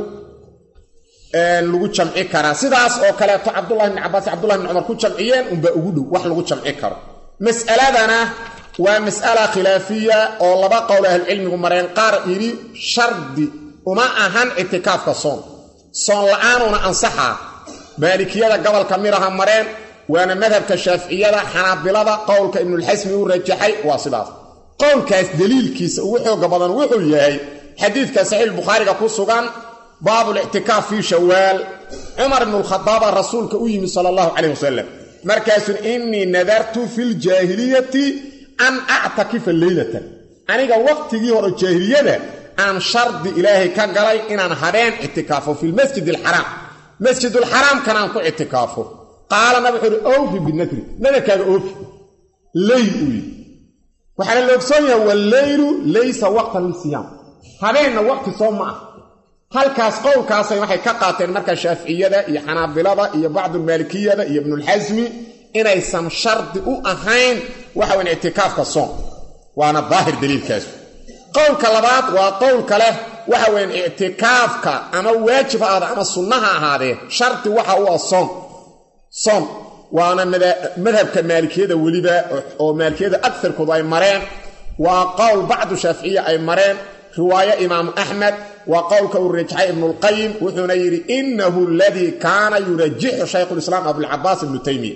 een lagu jamci karaa sidaas oo kale to Abdullah ibn Abbas Abdullah ibn Umar ku jamciyeen umba ugu dhow wax lagu jamci karo mas'aladana waa mas'ala khilaafiya oo laba qowl ah cilmigu mareen qaar yiri shardi uma ahan itikaafka soom soon la'aanuna ansaxa maalikiyada gobolka miraha mareen waana madhabka shaafiiciyada xanaabilada qowlka ibn al-Hasmi uu rajaxay waa sidaas qowlkaas daliilkiisa ugu xoog badan wuxuu yahay xadiidka sahih bukhari ka ku sugan باب الاعتكاف في شوال عمر بن الخطاب رسولك أيمي صلى الله عليه وسلم مركز إني نذرت في الجاهلية أن أعتكف الليلة أنا وقت يهور الجاهلية أن شرط إلهي كقري إن أنا هرين اعتكافه في المسجد الحرام مسجد الحرام كان أنكو اعتكافه قال نبي أوفي بالنتر ماذا كان أوفي ليل وحال اللوكسونيا والليل ليس وقتا للصيام هرين وقت صوم معه halkaas qowlkaas ay waxay ka qaateen marka Shaafiiciyada iyo Xanaabilada iyo bacd Maalikiyada iyo Ibn al-Hazmi inay san shardi u ahayn waxa weyn itikaafka soom waana daahir daliilkaas qowlka labaad waa qowl kale waxa weyn itikaafka ama waajib aad ama sunnaha ahaadee shardi waxa uu soom soom waana madhabka Maalikiyada waliba oo Maalikiyada aktharkoodu ay mareen waa qowl bacd Shaafiiciya ay mareen رواية إمام أحمد وقولك الرجحي ابن القيم وحنا يري إنه الذي كان يرجح شيخ الإسلام أبو العباس ابن تيمية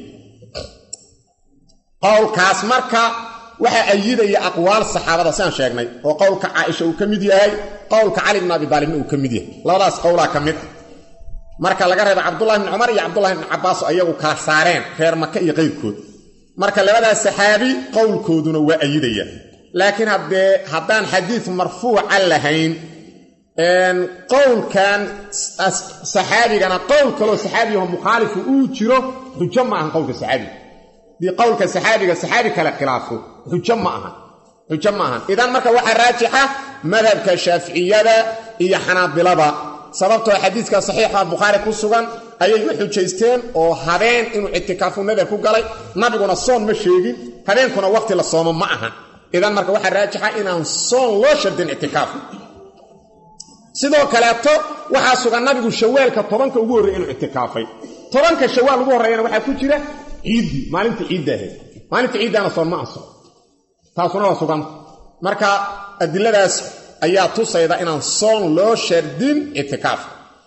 قول كاسمرك وحا أيضا يا أقوال الصحابة سان شيخنا وقولك عائشة وكمدية هاي قولك علي بن أبي طالب وكمدية لا راس قولها كمد مركا لقرأ عبد الله بن عمر يا عبد الله بن عباس أيضا كاسارين خير مكة غير كود مركا لبدا الصحابي قول كودون وأيضا لكن هذا حديث مرفوع عليهين ان قول كان صحابي كان قول كلو صحابي هم مخالف وجرو حجمع عن قول الصحابي دي قول كصحابي الصحابي كلا خلافه حجمعها حجمعها اذا marka waxa raajixa madhabka Shaafiiciyada iyo Xanaabilada sababtoo xadiiska saxiixa Bukhari ku sugan ayay u xujeysteen oo habeen inuu itikaafu nadar ku galay nabiguna soon ma sheegin habeenkuna waqti la soomo ma aha إذا مركا waxa raajixa inaan soon loo shardin itikaaf sidoo kale to waxa sugan nabigu shawaalka tobanka ugu horeeyay inuu itikaafay tobanka shawaal ugu horeeyana waxa ku jira ciid maalinta ciidaha maalinta ciidana soon ma aso taasuna waa sugan marka adiladaas ayaa tusayda inaan soon loo shardin itikaaf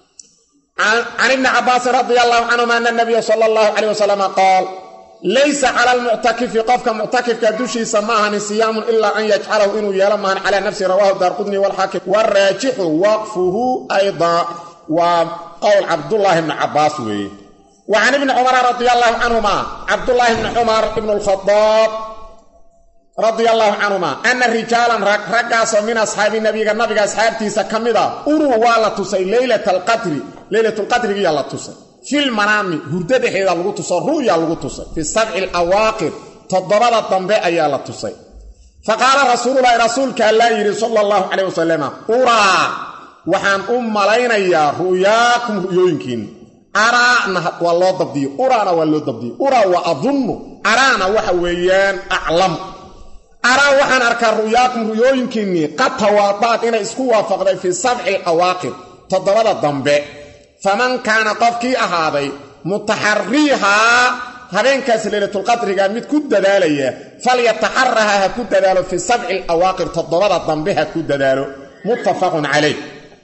عن ابن عباس رضي الله عنهما أن النبي صلى الله عليه وسلم قال ليس على المعتكف قفك معتكف كدوشي سماها نسيام إلا أن يجعله إنه يلمها على نفسه رواه الدارقطني والحاكم والراجح وقفه أيضا وقول عبد الله بن عباس وي وعن ابن عمر رضي الله عنهما عبد الله بن عمر بن الخطاب رضي الله عنهما أن الرجالا رقص من أصحاب النبي النبي أصحابتي سكمدا أروا والتسي ليلة القدر ليلة القدر هي الله تسي في المنام هردده هذا لغو تصي رؤيا لغو تصي في السبع الأواقر تضرب الضنباء يا الله تصي فقال رسول الله رسولك الله يري صلى الله عليه وسلم أرى وحان أم لين يا رؤياكم رؤينكين أرى والله ضبدي أرى والله ضبدي أرى وأظن أرانا وحويان أعلم أرى وحان أركا رؤياكم رؤينكين قد تواطات إن إسكوا فقد في السبع الأواقر تضرب الضنباء فمن كان قفكي أهاضي متحريها هبين كاس ليلة القدر قامت كد دالية فليتحرها كد دالو في السبع الأواقر تضررت ضنبها كد دالو متفق عليه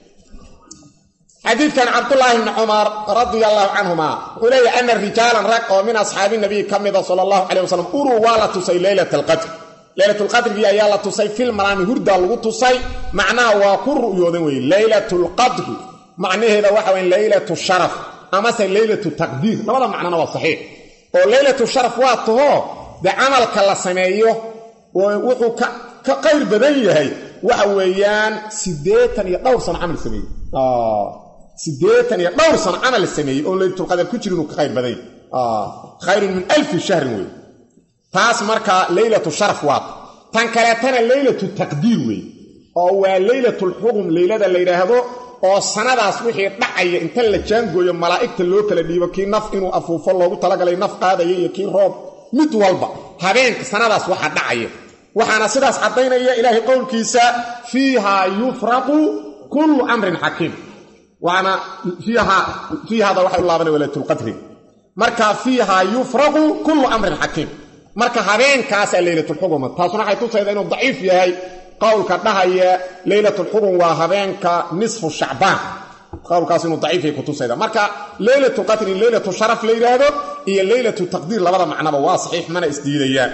حديث كان عبد الله بن عمر رضي الله عنهما ولي أن الرجال رقوا من أصحاب النبي كمذا صلى الله عليه وسلم أروا والا تسي ليلة القدر ليلة القدر هي يالا تسي في المرامي هردا لغو تسي معناه وكر يوذنوي ليلة القدر معناه هذا واحد ليلة الشرف أما سي ليلة التقدير لا ولا معناه صحيح وليلة الشرف واته ده عمل كلا سمايه ووحو كقير بدنيه هي وحويان سيديتن يدور سنة عمل سميه آه sideetan iyo dhowr sano camal sameeyay oo laylatul qadr ku jirin uu ka khayr badan ah khayrun min alf shahr wey taas marka laylatu sharaf waa tan kale tan laylatu taqdiir wey oo waa laylatul hugum laylada la yiraahdo oo sanadaas wixii dhacaya inta la jaangooyo malaa'ikta loo kala dhiibo kii naf inuu afuufo loogu talagalay naf qaadaya iyo kii roob mid walba habeenka sanadaas waxa dhacaya waxaana sidaas cadeynaya ilaahay qowlkiisa fiiha yufraqu kullu amrin hakim waana fiiha fiiha da waxa laabana laylatul qadr marka fiiha yufraqu kullu amrin hakim marka habeenkaas laylatul hugum taasuna waxay tusaydaa inuu daciif yahay qowlka dhahaya laylatul hugum waa habeenka nisfu shacbaan qowlkaas inuu daciif yahay ku tusaydaa marka laylatul qadr laylatul sharaf la yiraahdo iyo laylatul taqdiir labada macnaba waa saxiix mana isdiidayaan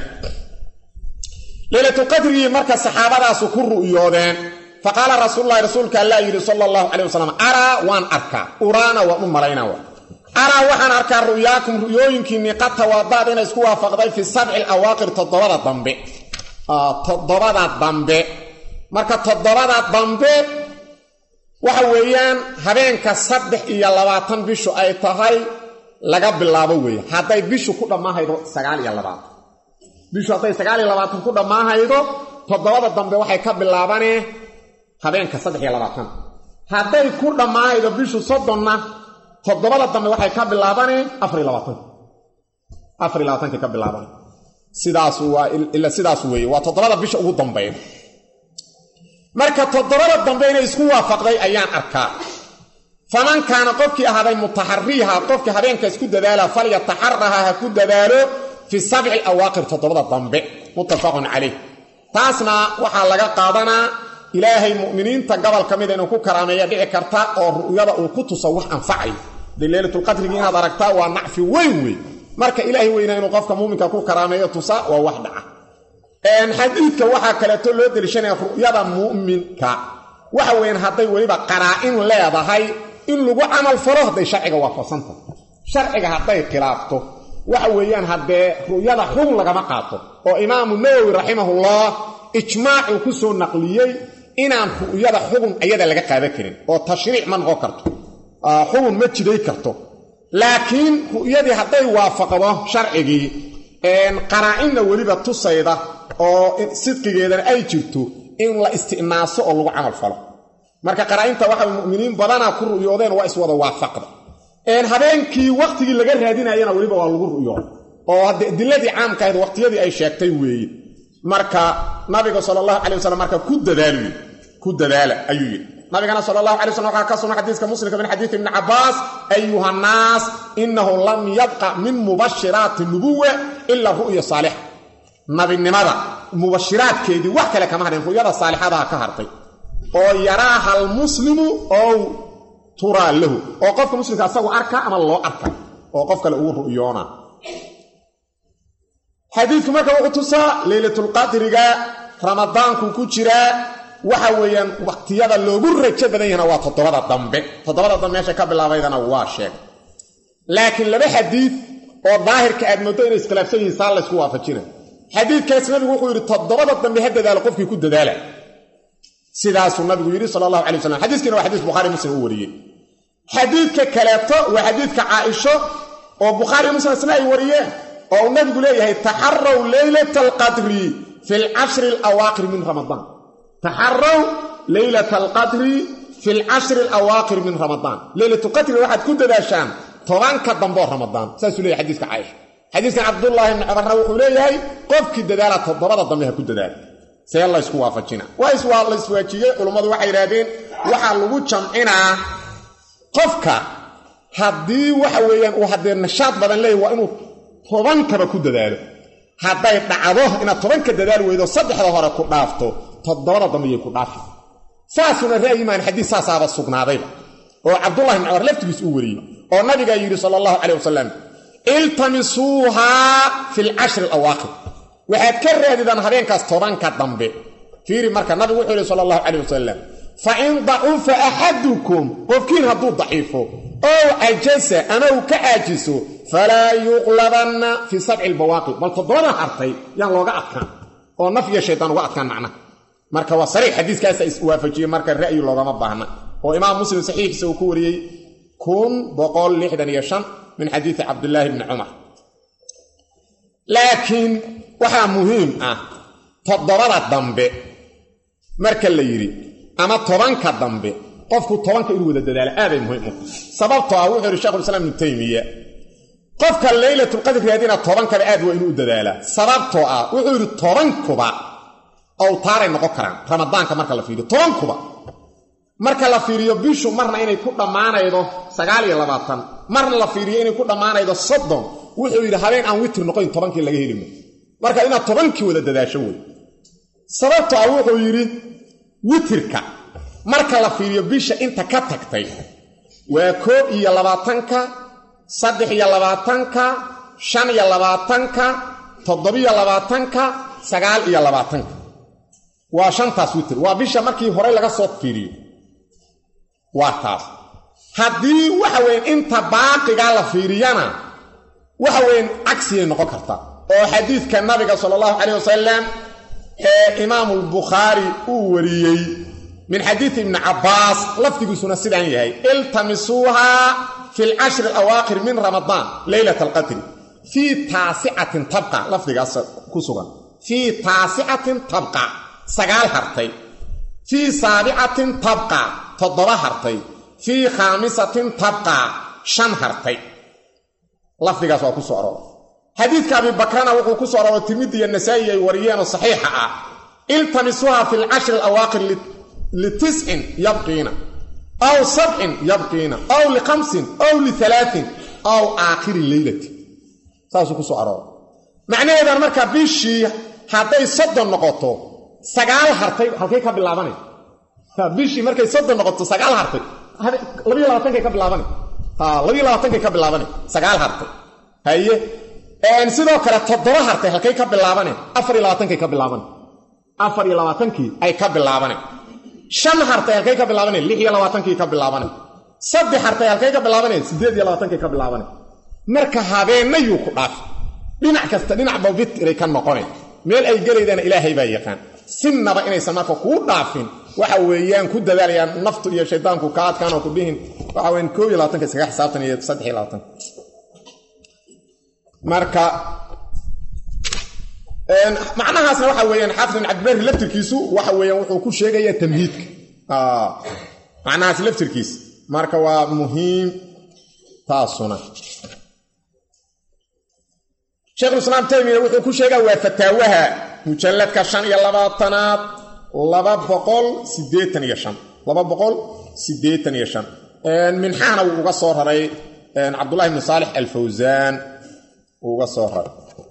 laylatul qadr marka saxaabadaas ku ru'yoodeen faqala rasuulullaahi rasuulka allah yiri sallallahu alayhi wasallam ara waan arka urana wa ummalayna wa ara waxaan arkaa ru'yaakum ru'yooyinkiinni qad tawaadaad inay isku waafaqday fi sab'i al-awaaqir toddobada dambe ah toddobada dambe marka toddobada dambe waxa weeyaan habeenka saddex iyo labaatan bishu ay tahay laga bilaabo weey haday bishu ku dhamaahaydo sagaal iyo labaatan bishu haday sagaal iyo labaatan ku dhamaahaydo toddobada dambe waxay ka bilaabanee habeenka saddex iyo labaatan haday ku dhamaahaydo bishu soddonna toddobada dambe waxay ka bilaabanee afar iyo labaatan afar iyo labaatan ka bilaaban sidaas waa ila sidaas weey waa toddobada bisha ugu dambeeyay marka toddobada dambe inay isku waafaqday ayaan arkaa faman kaana qofkii ahaaday mutaharriha qofkii habeenka isku dadaala fal yataharraha ha ku dadaalo fi sab'i al-awaaqir toddobada dambe muttafaqun alayh taasna waxa laga qaadanaa ilaahay mu'miniinta gobol kamid inuu ku karaameeyo dhici karta oo ru'yada uu ku tuso wax anfacay laylatul qadriga inaad aragtaa waa nacfi weyn weyn marka ilaahay weyna inuu qofka muuminka ku karaameeyo tusa waa wax dhaca een xadiidka waxa kale to loo dilishanay ru'yada muuminka waxa weyn haday waliba qaraa'in leedahay in lagu amal falo haday sharciga waafaqsanta sharciga haday khilaafto waxa weeyaan hadee ru'yada xum laga ma qaato oo imaam an-Nawawi rahimahullah ijmaacu ku soo naqliyay inaan ru'yada xugum ayada laga qaadan karin oo tashriic man oo karto xugum ma jiray karto laakiin ru'yadii haday waafaqdo sharcigii een qaraa'inna waliba tusayda oo sidqigeedana ay jirto in la istinaaso oo lagu amal falo marka qaraa'inta waxa muuminiin badana ku ru'yoodeen waa iswada waafaqda een habeenkii waqtigii laga raadinayna waliba waa lagu ru'yoodo oo diladii caamka ahayd waqtiyadii ay sheegtay weeyeen marka nabiga sallallahu alayhi wasallam marka ku dadaalo ku dadaala ayuu yiri nabigana sallallahu alayhi wasallam waxa ka soo xadiiska muslimka min xadiis ibn Abbas ayuha nas innahu lam yabqa min mubashshiraat an-nubuwwa illa ru'ya salih nabinimada mubashshiraadkeedii wax kale kama hadin ru'yada salihada ka hartay oo yaraaha al-muslimu oo tura lahu oo qofka muslimka asagu arka ama loo arka oo qof kale uu ru'yoona xadiisku marka wuxuu tusaa laylatul qadriga ramadaanku ku jira waxa weeyaan waqtiyada loogu rajo badan yahay waa toddobada dambe toddobada dambe meesha ka bilaabaydana waa sheeg laakiin laba xadiis oo daahirka aad moodo inay iskhilaafsan yihiin saal la isku waafajina xadiidkaas nabigu wuxuu yiri toddobada dambe ha dadaalo qofkii ku dadaala sidaas uu nabigu yiri sallallahu alayhi wasallam xadiiskina waa xadiis bukhari muslim uu wariyay xadiidka kaleeto waa xadiidka Aisha oo bukhari muslim isna ay wariyeen oo nabigu leeyahay taharraw laylatul qadri fil ashr al awaqir min ramadan taharraw laylatul qadri fil ashr al awaqir min ramadan laylatul qadri waxad ku dadaashaan tobanka dambe ramadan saas uu leeyahay xadiiska Aisha xadiiska Abdullah ibn Umar wuxuu leeyahay qofkii dadaala toddobada dambe ha ku dadaal see la isku waafajina waa is waa la iswaajiyay culimadu waxay yiraahdeen waxa lagu jamcinaa qofka hadii waxa weeyaan uu hadee nashaad badan leeyahay waa inuu tobankaba ku dadaalo haday dhacdo inaad tobanka dadaal weydo saddexda hore ku dhaafto toddobada dambe ku dhaafi saasuna raayimaan xadiis saasaba sugnaaday oo Abdullah ibn Umar laftigiis uu wariyay oo nabiga yiri sallallahu alayhi wasallam iltamisuha fil ashr al awaqir waxaad ka raadidaan habeenkaas tobanka dambe fiiri marka nabigu wuxuu yiri sallallahu alayhi wasallam fa in da'ufa ahadukum qofkiin haduu daciifo oo ajasa ama uu ka aajiso fala yuqlabanna fi sab'i al-bawaqi bal toddobada hartay yaan looga adkaan oo nafya shaytaan uga adkaan macna marka waa sariix xadiiskaas is waafajiyay marka ra'yi loogama baahna وإمام مسلم صحيح سوكوري كون بقول لحدا يشن من حديث عبد الله بن عمر لكن وحا مهم اه تضررت ضمبه marka la yiri ama tobanka dambe qofku tobanka inuu wada dadaalo aad ay muhiim u sababtoo ah wuxuu Sheekh Islaam Ibn Taymiyyah qofka Laylatul Qadr yaadina tobanka aad waa inuu dadaala sababtoo ah wuxuu yiri tobankuba oo taaray noqon karaan ramadaanka marka la fiiriyo tobankuba marka la fiiriyo bishu marna inay ku dhamaanaydo sagaal iyo labaatan marna la fiiriyo inay ku dhamaanaydo soddon wuxuu yiri habeen aan witr noqon tobankii laga helimo marka ina tobankii wada dadaasho way sababtoo ah wuxuu yiri witrka marka la fiiriyo bisha inta ka tagtay waa koob iyo labaatanka saddex iyo labaatanka shan iyo labaatanka toddoba iyo labaatanka sagaal iyo labaatanka waa shantaas witr waa bisha markii hore laga soo fiiriyo waa taas haddii waxa weyn inta baaqiga la fiiriyana waxa weyn cagsi noqon karta oo xadiiska nabiga sallallahu alayhi wasallam إمام البخاري وريي من حديث ابن عباس لفظه سنة سيدان يهي التمسوها في العشر الأواخر من رمضان ليلة القدر في تاسعة تبقى لفظه كسوغا في تاسعة تبقى سقال هرتي في سابعة تبقى تضرى هرتي في خامسة تبقى شن هرتي لفظه كسوغا حديث أبي بكرنا وقو كسر والترمذي النسائي وريان الصحيحة التمسوها في العشر الأواخر لتسع يبقين أو سبع يبقين أو لخمس أو لثلاث أو آخر الليلة ساسو كسر معنى إذا مركب بيشي حتى يصد النقطة سقال هرتي هرتي كبلابني بيشي مركب يصد النقطة سقال هرتي لبي لا تنكي كبلابني ها لبي لا تنكي كبلابني سقال هرتي هي een sidoo kale toddoba hartay halkay ka bilaabanay afar iyo labaatan ka bilaabanay afar iyo labaatan ay ka bilaabanay shan hartay halkay ka bilaabanay lix iyo labaatan ka bilaabanay saddex hartay halkay ka bilaabanay siddeed iyo labaatan ka bilaabanay marka habeenayu ku dhaaf dhinac kasta dhinac bawbit ilay ka noqonay meel ay galeedana ilaahay baa yaqaan sinnaba inaysan marka ku dhaafin waxa weeyaan ku dadaalayaan naftu iyo shaydaanku ka adkaan oo ku dhihin waxa weyn koob iyo labaatan ka isaga xisaabtan iyo saddex iyo labaatan marka een macnahaasna waxa weeyaan xafid ibn abdullah laftirkiisu waxa weeyaan wuxuu ku sheegaya tamhiidka ah macnahaas laftirkiis marka waa muhiim taasuna Sheikh Islam Taymiyyah wuxuu ku sheegay waa fataawaha mujalladka shan iyo labaatanaad laba boqol siddeetan iyo shan laba boqol siddeetan iyo shan een minxaana uu uga soo raray een Abdullah ibn Salih al-Fawzan وغصوها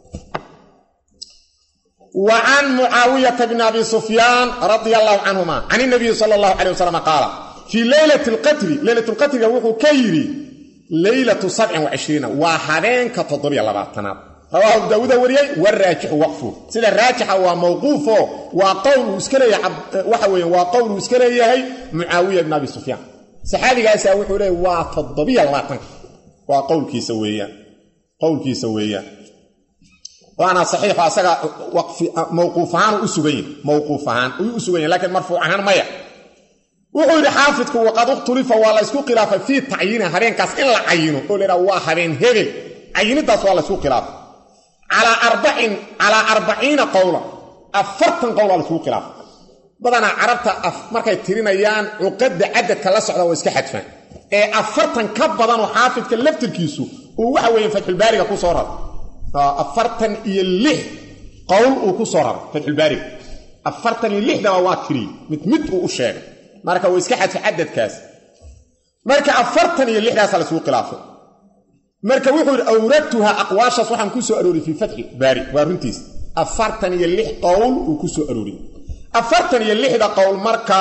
وعن معاوية بن أبي سفيان رضي الله عنهما عن النبي صلى الله عليه وسلم قال في ليلة القدر ليلة القدر يوحو كيري ليلة سبع وعشرين وحرين كتضري الله بعضنا رواه داود وريي والراجح وقفه سيدا الراجح هو موقوفه وقول وسكري وحوي وقول وسكري هي معاوية بن أبي سفيان سحالي قال ساوحو لي وتضري الله بعضنا وقول كي سويا قولكي سويا وانا صحيح اسغا وقف موقوفان اسغين موقوفان اسغين لكن مرفوعان مايا وقول حافظك وقد اختلف ولا اسكو خلاف في تعيين هرينكاس ان لا عينو قولنا وا هرين هبل عينتاس ولا اسكو خلاف على أربع على أربعين قولا أفرتن قولا اسكو خلاف بدنا عربت أف markay tirinayaan uqad cadad kala socda oo iska xadfan ee afartan ka badan oo xaafidka laftirkiisu oo waxa weeyaan fathul baariga ku soo rar afartan iyo lix qowl uu ku soo rar fathul baariga afartan iyo lix daba waa tiri mid mid uu u sheegay marka uu iska xadfay cadadkaas marka afartan iyo lix daas la soo khilaafay marka wuxuu awradtuha aqwaashas waxaan ku soo aroori fi fathul baari waa runtiis afartan iyo lix qowl uu ku soo aroori afartan iyo lix da qowl marka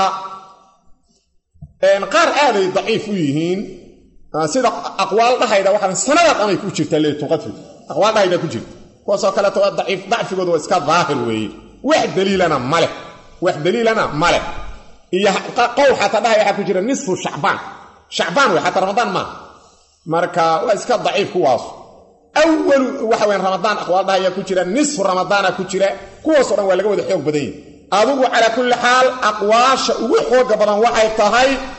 een qaar aad ay daciif u yihiin sida aqwaal dhahayda waxaan sanadad amay ku jirtaa leeyahay qadfi aqwaal dhahayda ku jirta kuwaasoo kale too daciif dacfigoodu waa iska daahir weeye wax daliilana male wax daliilana male iyo qowl xataa dhahay waxa ku jira nisfu shacbaan shacbaan way xataa ramadaan ma marka waa iska daciif kuwaas awwal waxa weyn ramadaan aqwaal dhahaya ku jira nisfu ramadaana ku jira kuwaasoo dhan waa laga wada xoog badan yahay adigu ala kulli xaal aqwaasha ugu xoog badan waxay tahay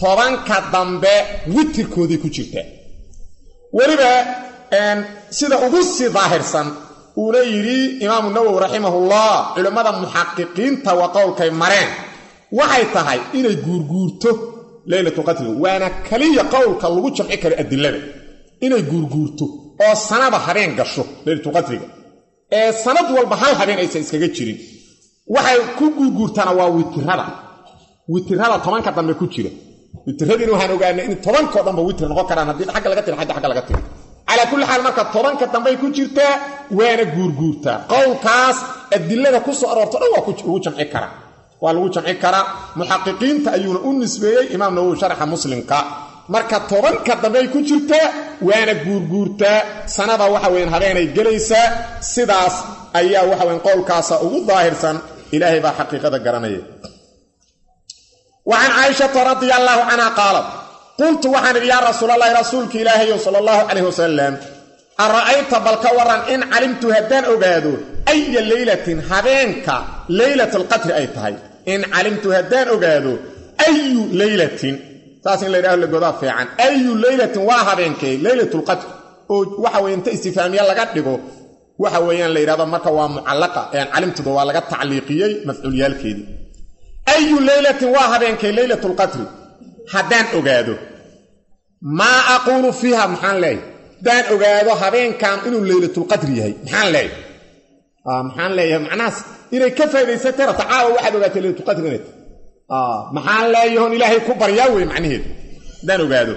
tobanka dambe witirkoodii ku jirtaa weliba sida ugu sii daahirsan uuna yidhi imaamu nawowi raximahullah culimmada muxaqiqiinta waa qowlkay mareen waxay tahay inay guurguurto leylatulqadriga waana kaliya qowlka lagu jamci karo adilada inay guurguurto oo sanada habeen gasho leylatulqadriga ee sanad walba hal habeen aysan iskaga jirin waxay ku guurguurtaana waa witirada witirada tobanka dambe ku jira witiradiina waxaan ogaanay in tobankoo dhanba witir noqon karaan haddii xagga laga tiro xagga laga tiro calaa kulli xaal marka tobanka dambey ku jirtaa waana guurguurtaa qowlkaas adilada ku soo aroorto dhan waa ugu jamci karaa waa lagu jamci karaa muxaqiqiinta ayuuna u nisbeeyey imaam nawowi sharxa muslimka marka tobanka dambey ku jirtaa waana guurguurtaa sanada waxa weyan habeenay gelaysaa sidaas ayaa waxa weyan qowlkaasa ugu daahirsan ilaahay baa xaqiiqada garanaya وعن عائشة رضي الله عنها قالت قلت وحن يا رسول الله رسولك إلهي صلى الله عليه وسلم أرأيت بالكورا إن علمت هدان أبادو أي ليلة هبينك ليلة القدر أي تهي إن علمت هدان أبادو أي ليلة تاسين ليلة اللي عن أي ليلة وهبينك ليلة القدر وحوين تستفهام يلا قدقو وحوين ليلة مركة ومعلقة يعني علمت دوالة تعليقية مفعول يالكيدي أي ليلة وهبينك ليلة القدر هدان أغادو ما أقول فيها محان لي دان أغادو هبين كان إنو ليلة القدر يهي محان لي آه محان لي معناس إلي كفا إذا سترى تعالوا واحد أغادو ليلة القدر نت آه محان لي يهون إلهي كبر يوي معنيه دان أغادو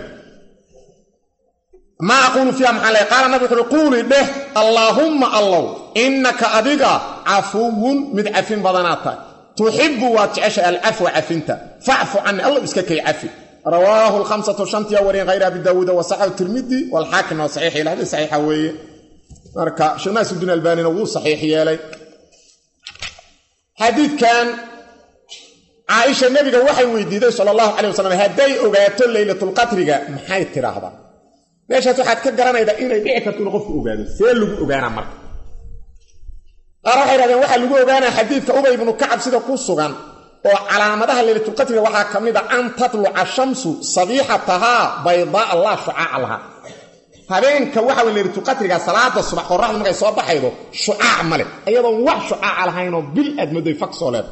ما أقول فيها محان لي قال النبي قولي به اللهم الله إنك أدقى عفو مدعفين بضناتك تحب وتعشى العفو عفنت فاعفو عني الله اسككي عفي رواه الخمسة شنطيا ورين غير أبي داود وصححه الترمذي والحاكم وصحيح الحديث صحيح هوي مركا شناس الدين الباني نو صحيح يالي حديث كان عائشة النبي وحي ويديده صلى الله عليه وسلم هداي اوغاتو ليلة القدر maxay tiraahdaa meeshaas waxaad ka garanaydaa inay dhici karto in qofku ogaado see lagu ogaana marka أروح إلى واحد لقوه بأنا حديث أبي بن كعب سيدة كوسوغان وعلامتها ليلة القدر وحا كميدة أن تطلع الشمس صبيحتها بيضاء الله شعاع لها هذين كوحا ليلة القدر صلاة الصبح والرحمة لما يصبح يدو شعاع ملك أيضا وح شعاع لها ينو بالأدم دي فك صلاة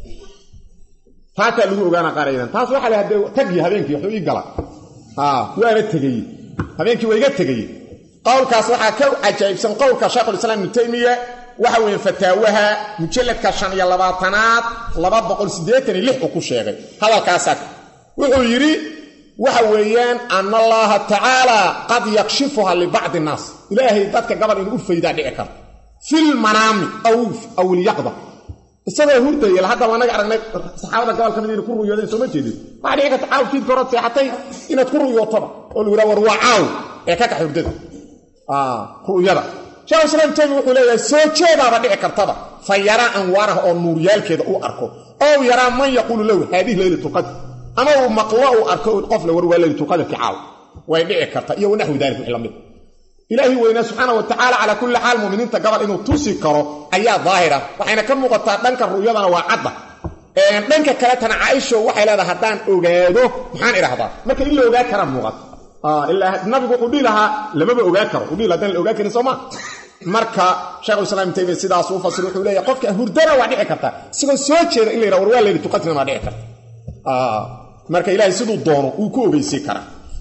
فاتا لقوه بأنا قريبا تاس واحد تجي هذين كي يحوي قلق ها وانا تجي هذين كي ويقات تجي قول كاس وحا كو عجيب سن قول كشيخ الإسلام ابن تيمية وحوين فتاوها مجلد كشان يلا باطنات لبا بقول سديتني لح ku sheegay hadalkaas wuxuu yiri waxa weeyaan an Allah ta'ala qad yakshifuha li ba'd an-nas ilaahi dadka gabal inuu fayda dhici kar fil manami aw aw al-yaqda isagoo hurday ila hadda wanaga aragnay saxaabada gabal kamid inuu ku ruuyooday soo ma jeedin waxa dhici karta caawkii korod seexatay inaad ku ruuyootoba oo lu yiraahdo war waaw ee ka ka hurdada ah ruuyada شاو سلام تيمي وحو ليه سو جيدا با دحي كرتبا فيرى انواره او نوريالكيدا او اركو او يرى من يقول له هذه ليله القدر اما مقلاه اركو قفله ور ليله القدر كعاو way dhici karta iyo wanaxu dalib xilamid ilaahi weyna subhanahu wa ta'ala ala kulli hal mu'miniinta gabal inuu tusi karo ayaa daahira waxayna ka muuqataa dhanka ruuyadana waa cadda ee dhanka kale tan Aisha waxay leedahay hadaan ogaado maxaan iraahdaa marka in la ogaa kara muuqato ah illa nabigu wuxuu dhilaha lama ogaa karo wuxuu dhilaha dan la ogaa karo Soomaa marka sheekh islaam taybay sidaas uu fasiro wuxuu leeyahay qofka hurdana waa dhici karta sigoo soo jeeda in la yiraahdo war waa leeyahay tuqadina ma dhici karta ah marka ilaahay sidoo doono uu ku ogeysi kara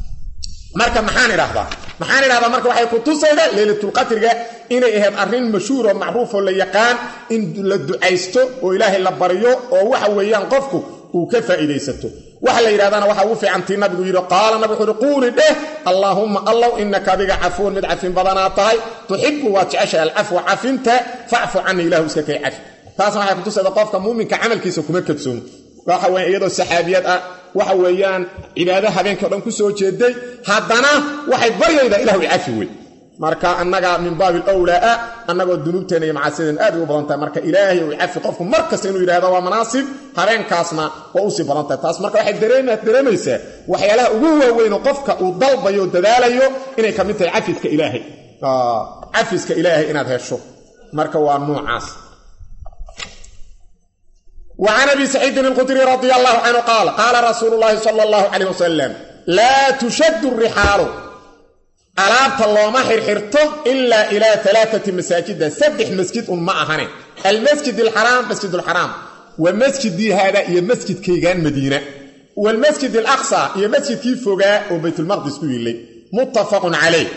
marka maxaan iraahdaa maxaan iraahdaa marka waxay ku tusaydaa leelatul qadriga inay ahayd arrin mashhuur oo macruuf oo la yaqaan in la ducaysto oo ilaahay la bariyo oo waxa weeyaan qofku uu ka faa'iideysato waxa la yiraahdana waxa uu fiicantii nabigu yiri qaala nabigu quli dheh allahumma allah innaka biga afuun mid afin badana tahay tuhibbu wa ta'asha al-afwa afinta fa'fu anni ilahu iska kay af taas waxay ku tusaydaa qofka muuminka amalkiisa kuma kadsoon waxa weeyaan iyadoo saxaabiyad ah waxa weeyaan cibaado habeenka dhan ku soo jeeday haddana waxay baryaydaa ilaahu afi wey marka annaga min baabil awlaa annaga dunuubteena iyo macaasidan aad u badan tahay marka ilaahay uu afi qofku markasta inuu yiraahdo waa munaasib habeenkaasna waa u si badan tahay taas marka waxay dareemaysaa dareemaysaa waxyaalaha ugu waaweyn oo qofka uu dalbayo dadaalayo inay ka mid tahay afiska ilaahay ah afiska ilaahay inaad hesho marka waa noocaas وعن أبي سعيد الخدري رضي الله عنه قال قال رسول الله صلى الله عليه وسلم لا تشد الرحال ألابت الله ما حرحرته إلا إلى ثلاثة مساجد سبح مسجد معهن المسجد الحرام مسجد الحرام والمسجد دي هذا هي مسجد كيغان مدينة والمسجد الأقصى هي مسجد كيف فوقاء وبيت المقدس كويلي متفق عليه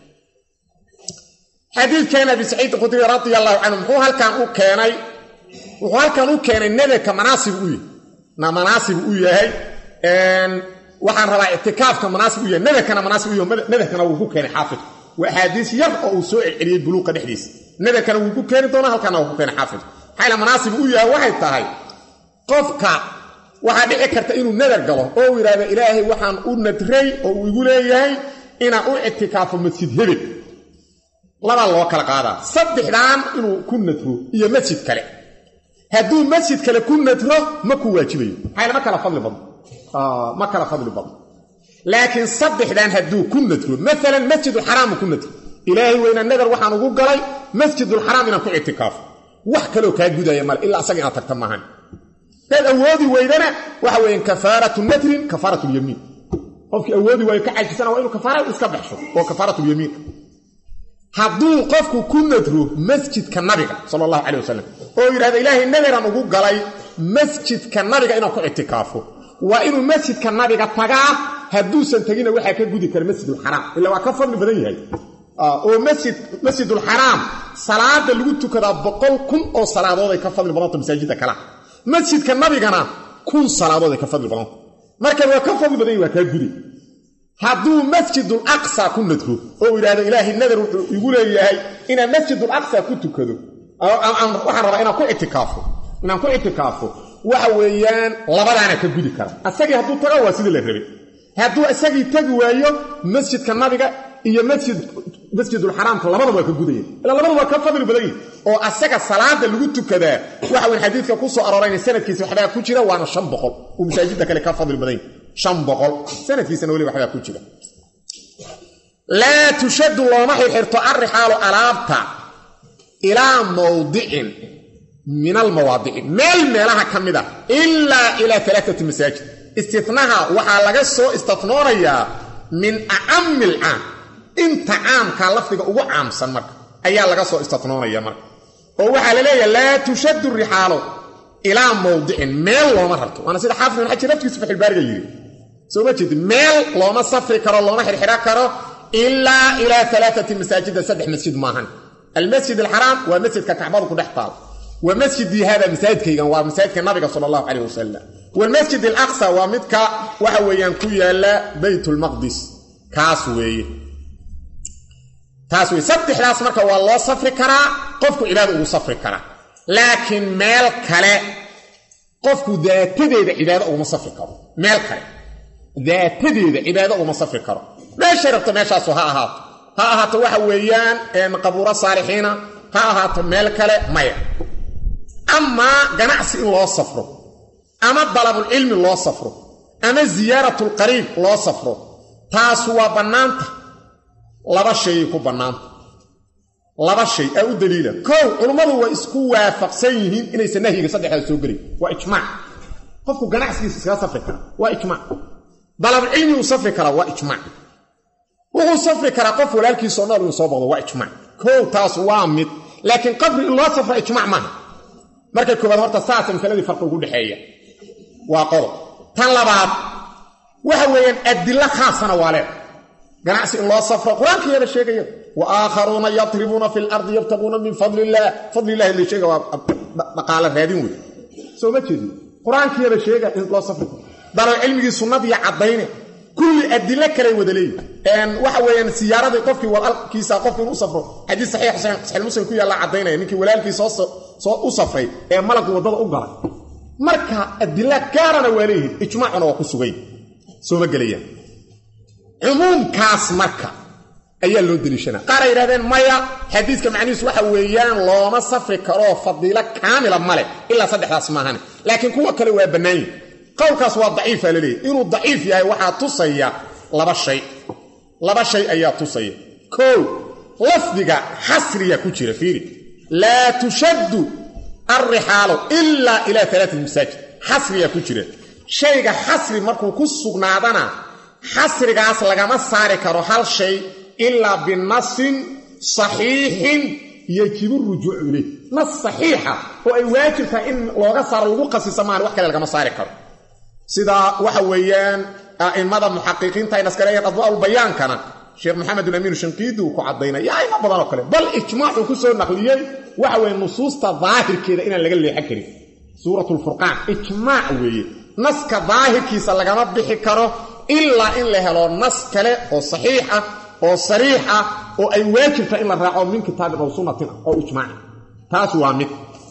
حديث كان أبي سعيد الخدري رضي الله عنه هو هل كان هو كان وهو هل كان هو كان النبي كمناسب أوي مناسب أوي هاي ان waxaan rabaa itikaafka munaasib u yahay nabadkana munaasib u yahay nabadkana uu ku keenay xaafid wa hadiis yar oo soo celiyay buluuqa dhexdiis nabadkana uu ku keenay doona halkana uu ku keenay xaafid hayla munaasib u yahay waxay tahay qofka waxa dhici karta inuu nadar galo oo uu yiraahdo ilaahay waxaan u nadray oo uu igu leeyahay ina u itikaafo masjid hebel laba loo kala qaadaa saddexdaan inuu ku nadro iyo masjid kale haduu masjid kale ku nadro ma ku waajibayo hayla ma kala fadli badan آه ما كان فضل بعض لكن صدح دان هدو كنترو مثلا مسجد الحرام كنترو إلهي وين النذر وحان ugu galay مسجد الحرام inaan ku i'tikaaf wax kale oo ka gudaya mal illa asaga aad tagta maahan dad awoodi weydana waxa weeyaan kafaratu nadr kafaratu yamin qofki awoodi way ka cajisana waa inuu kafaara iska baxsho oo kafaratu yamin haduu qofku kunadro masjidka nabiga sallallahu alayhi wasallam oo yiraahdo ilaahi nadran ugu galay masjidka nabiga inaan ku i'tikaafo وإنه مسجد كالنبي قطعا هدوسا تجينا وحا كجودي كالمسجد الحرام إلا وكفر بدنيه هاي آه ومسجد مسجد الحرام صلاة اللي قلت كذا بقول كن أو صلاة ذا كفر البنات مساجد كلا مسجد كالنبي كنا كن صلاة ذا كفر البنات ما كان وكفر بدنيه وكجودي هدو مسجد الأقصى كن ندخل أو إلى إله النذر يقول لي هاي إن مسجد الأقصى كنت كذا أو أو وحنا أنا كل اعتكافه أنا كل اعتكافه وحويان لبدانا كغودي كار اسغي haduu tago waa sidii la rabay haduu asagii tagi waayo masjidka nabiga iyo masjid masjidul haram labadaba waa ka gudayeen ila labadaba waa ka fadli badan oo asaga salaada lagu tukadaa waxa uu xadiiska ku soo arooray sanadkiisa waxa ku jira waana shan boqol oo masaajidda kale ka fadli badan shan boqol sanadkiisa wali waxa ku jira la tushaddu lama xirto arrihalu alabta ila mawdi'in من المواضع ميل ميلها كميدا إلا إلى ثلاثة مساجد استثناها وحالغا سو استثنوريا من أعم العام انت عام كان لفظك او عام سنمرك ايا لغا سو استثنوريا مرك او waxa la leeyahay la tushaddu rihaalo ila mawdi'in meel looma rarto ana sida xaafid xajir raftiisa fi xilbaariga yiri soo ma jeed meel looma safri karo looma xirxira karo illa ila thalathati masajid saddex masjid maahan المسجد الحرام ومسجد كعبه ku dhaxtaal ومسجد هذا مسجد كيغان ومسجد النبي صلى الله عليه وسلم والمسجد الأقصى ومدك وحويان كيالا بيت المقدس كاسوي كاسوي سبتح راس مركا والله صفر كرا قفكو عباده صفر كرا لكن ميل كلا قفكو ذاتدي عباده ومصفر كرا ميل كلا ذاتدي عباده ومصفر كرا ما شرط ما شاسو ها ها ها ها وحويان ان قبور الصالحين ها ها ميل كلا مايا أما جناس الله صفره أما طلب العلم الله صفره أما زيارة القريب الله صفره تاسوا بنانت لبا شيء يكون بنانت لبا شيء أو دليل كو علماء وإسكو وافقسيهن إنه سنهي صدح السوقري وإجماع قفوا جناس يسكا صفرك وإجماع طلب العلم يصفرك وإجماع وهو صفرك قفوا لالكي صنال وصابه وإجماع كو تاسوا مد لكن قبل الله صفر إجماع معه markay koobaad horta saas masaladii farqo ugu dhaxeeya waa qoro tan labaad waxa weeyaan adilla khaasana waale ganacsi in loo safro quraanka yada sheegayo wa aakharuna yatribuna fil ardi yabtaguna min fadlillah fadlillah li sheega waa maqaala raadin wey soo ma jeedi quraanka yada sheega in loo safro daro cilmigi sunnadii cadayne kulli adilla kale wadalay een waxa weeyaan siyaarada qofkii walaalkiisa qofkii uu safro hadii saxiix saxiix muslim ku yaala cadaynaya ninkii walaalkiisa soo u safray ee malagu wadada u galay marka adilla gaarana waleeyahay ijmaacuna waa ku sugay soo ma galayaan umum kaas marka ayaa loo dilishana qaar yiraahdeen maya xadiiska macnihiisu waxa weeyaan looma safri karo fadila kaamila male illa saddexdaas maahan laakiin kuwa kale waa banaan qowlkaas waa daciif leeyahay inuu daciif yahay waxa tusaya laba shay laba shay ayaa tusaya koo lafdiga xasriya ku jira fiiri لا تشد الرحال إلا إلى ثلاث مساجد حصر يا كجرة شيء حصر مركو كسقنادنا حصر قاس لغما ساري كرو هل شيء إلا بالنص صحيح يجب الرجوع إليه نص صحيحة وأي واجب فإن لغا صار الوقس سمان وحكا لغما ساري كرو سيدا وحويان إماذا محققين تاي نسكرية أضواء البيان كان شيخ محمد الأمين الشنقيدي وكعضينا يا إما بدنا كله بل إجماع وكسر نقليي وحوي النصوص تظاهر كده إن اللي قال حكري سورة الفرقان إجماع وي نص كظاهر كيس لغما بخي كرو إلا إن له لو نص كله أو صحيحة أو صريحة أو أي واجب فإن الرعو من كتاب أو سنة أو إجماع تاسوا عمد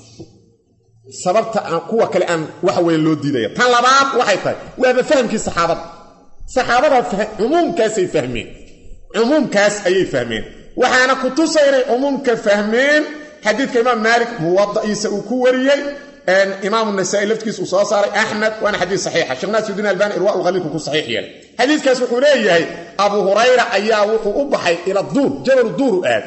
سببت قوة كلام وحوي اللو ديدية طلبات وحيطة وهذا فهم كي الصحابة صحابة عموم كاس يفهمين عموم كاس أي فهمين وحانا كنتو سيري عموم كفهمين حديث كإمام مالك موضع يسأل كوريي أن إمام النسائي لفتكيس أصاصاري أحمد وأنا حديث صحيحة شيخ ناس يدين الباني إرواء الغليل كنكو صحيح يلي حديث كاس وحوريه أبو هريرة أياه وقو أبحي إلى الدور جبل الدور آد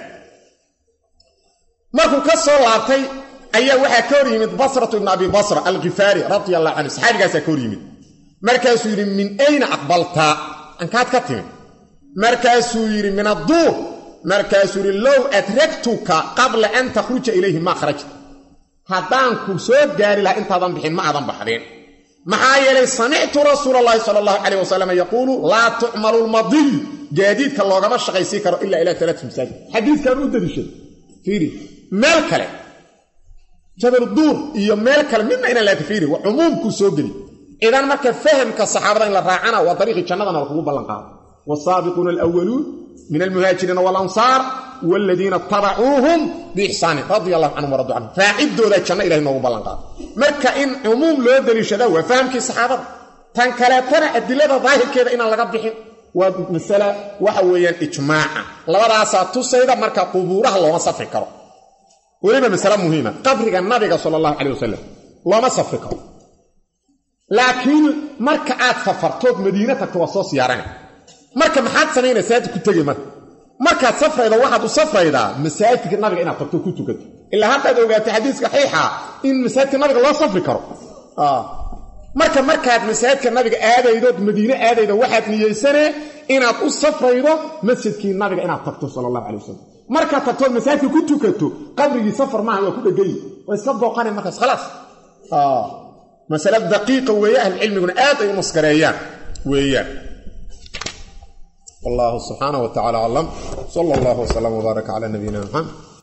ما كو كسر لارتي أيها وحا كوريمد بصرة ابن أبي بصرة الغفاري رضي الله عنه صحابي قاسا كوريمد مركز يري من أين أقبلت أن كانت كتمد مركز يري من الدور مركز يري لو أتركتك قبل أن تخرج إليه ما خرجت هدان كسود جاري لا أنت أظن بحين ما أظن بحرين محايا لي سمعت رسول الله صلى الله عليه وسلم يقول لا تعمل المضي جديد كالله قمش غيسيكر إلا إلى ثلاث مساجد حديث كان أدد الشيء فيري مالك لك جبل الدور iyo meel kale midna ina la tafiiri wa umumku soo gali idan marka fahamka saxaabada in la raacana waa dariiqi jannadana lagu ballan qaado wasaabiquna alawwalun min almuhajirin wal ansar walladina tabauhum bi ihsan radiyallahu anhum wa radu anhum fa'idooda janna ilaahay noogu ballan qaado marka in umum loo daliishado waa fahamki saxaabada tan kale tana adilada daahirkeeda in laga bixin waa masala waxa weeyaan ijmaaca labadaas tusayda marka qubuuraha loo safri karo ولما مسألة مهمة قبرك النبي صلى الله عليه وسلم لا ما صفرك لكن مركعات سفرتوك مدينتك توصوص يارين مركع محاد سنين سيادة كنتجي مركع مركع سفر إذا واحد وسفر إذا مساعدك النبي إنا تبتو كنتك إلا حتى إذا قلت حديث صحيحة إن مساعدك النبي لا صفرك آه مركع مركع مساعدك النبي آده إذا مدينة آده إذا واحد نيسانه إنا تقول سفر إذا مسجدك النبي إنا تبتو صلى الله عليه وسلم marka tagto masaajidka ku tukato qabrigi safar ma aha ku dhagay way iska booqan markaas خلاص ah mas'ala daqiiqa weeyah ilmigu aad ay maskareeyaan weeyaan wallahu subhanahu wa ta'ala alam sallallahu wa sallam wa baraka ala nabiyyina muhammad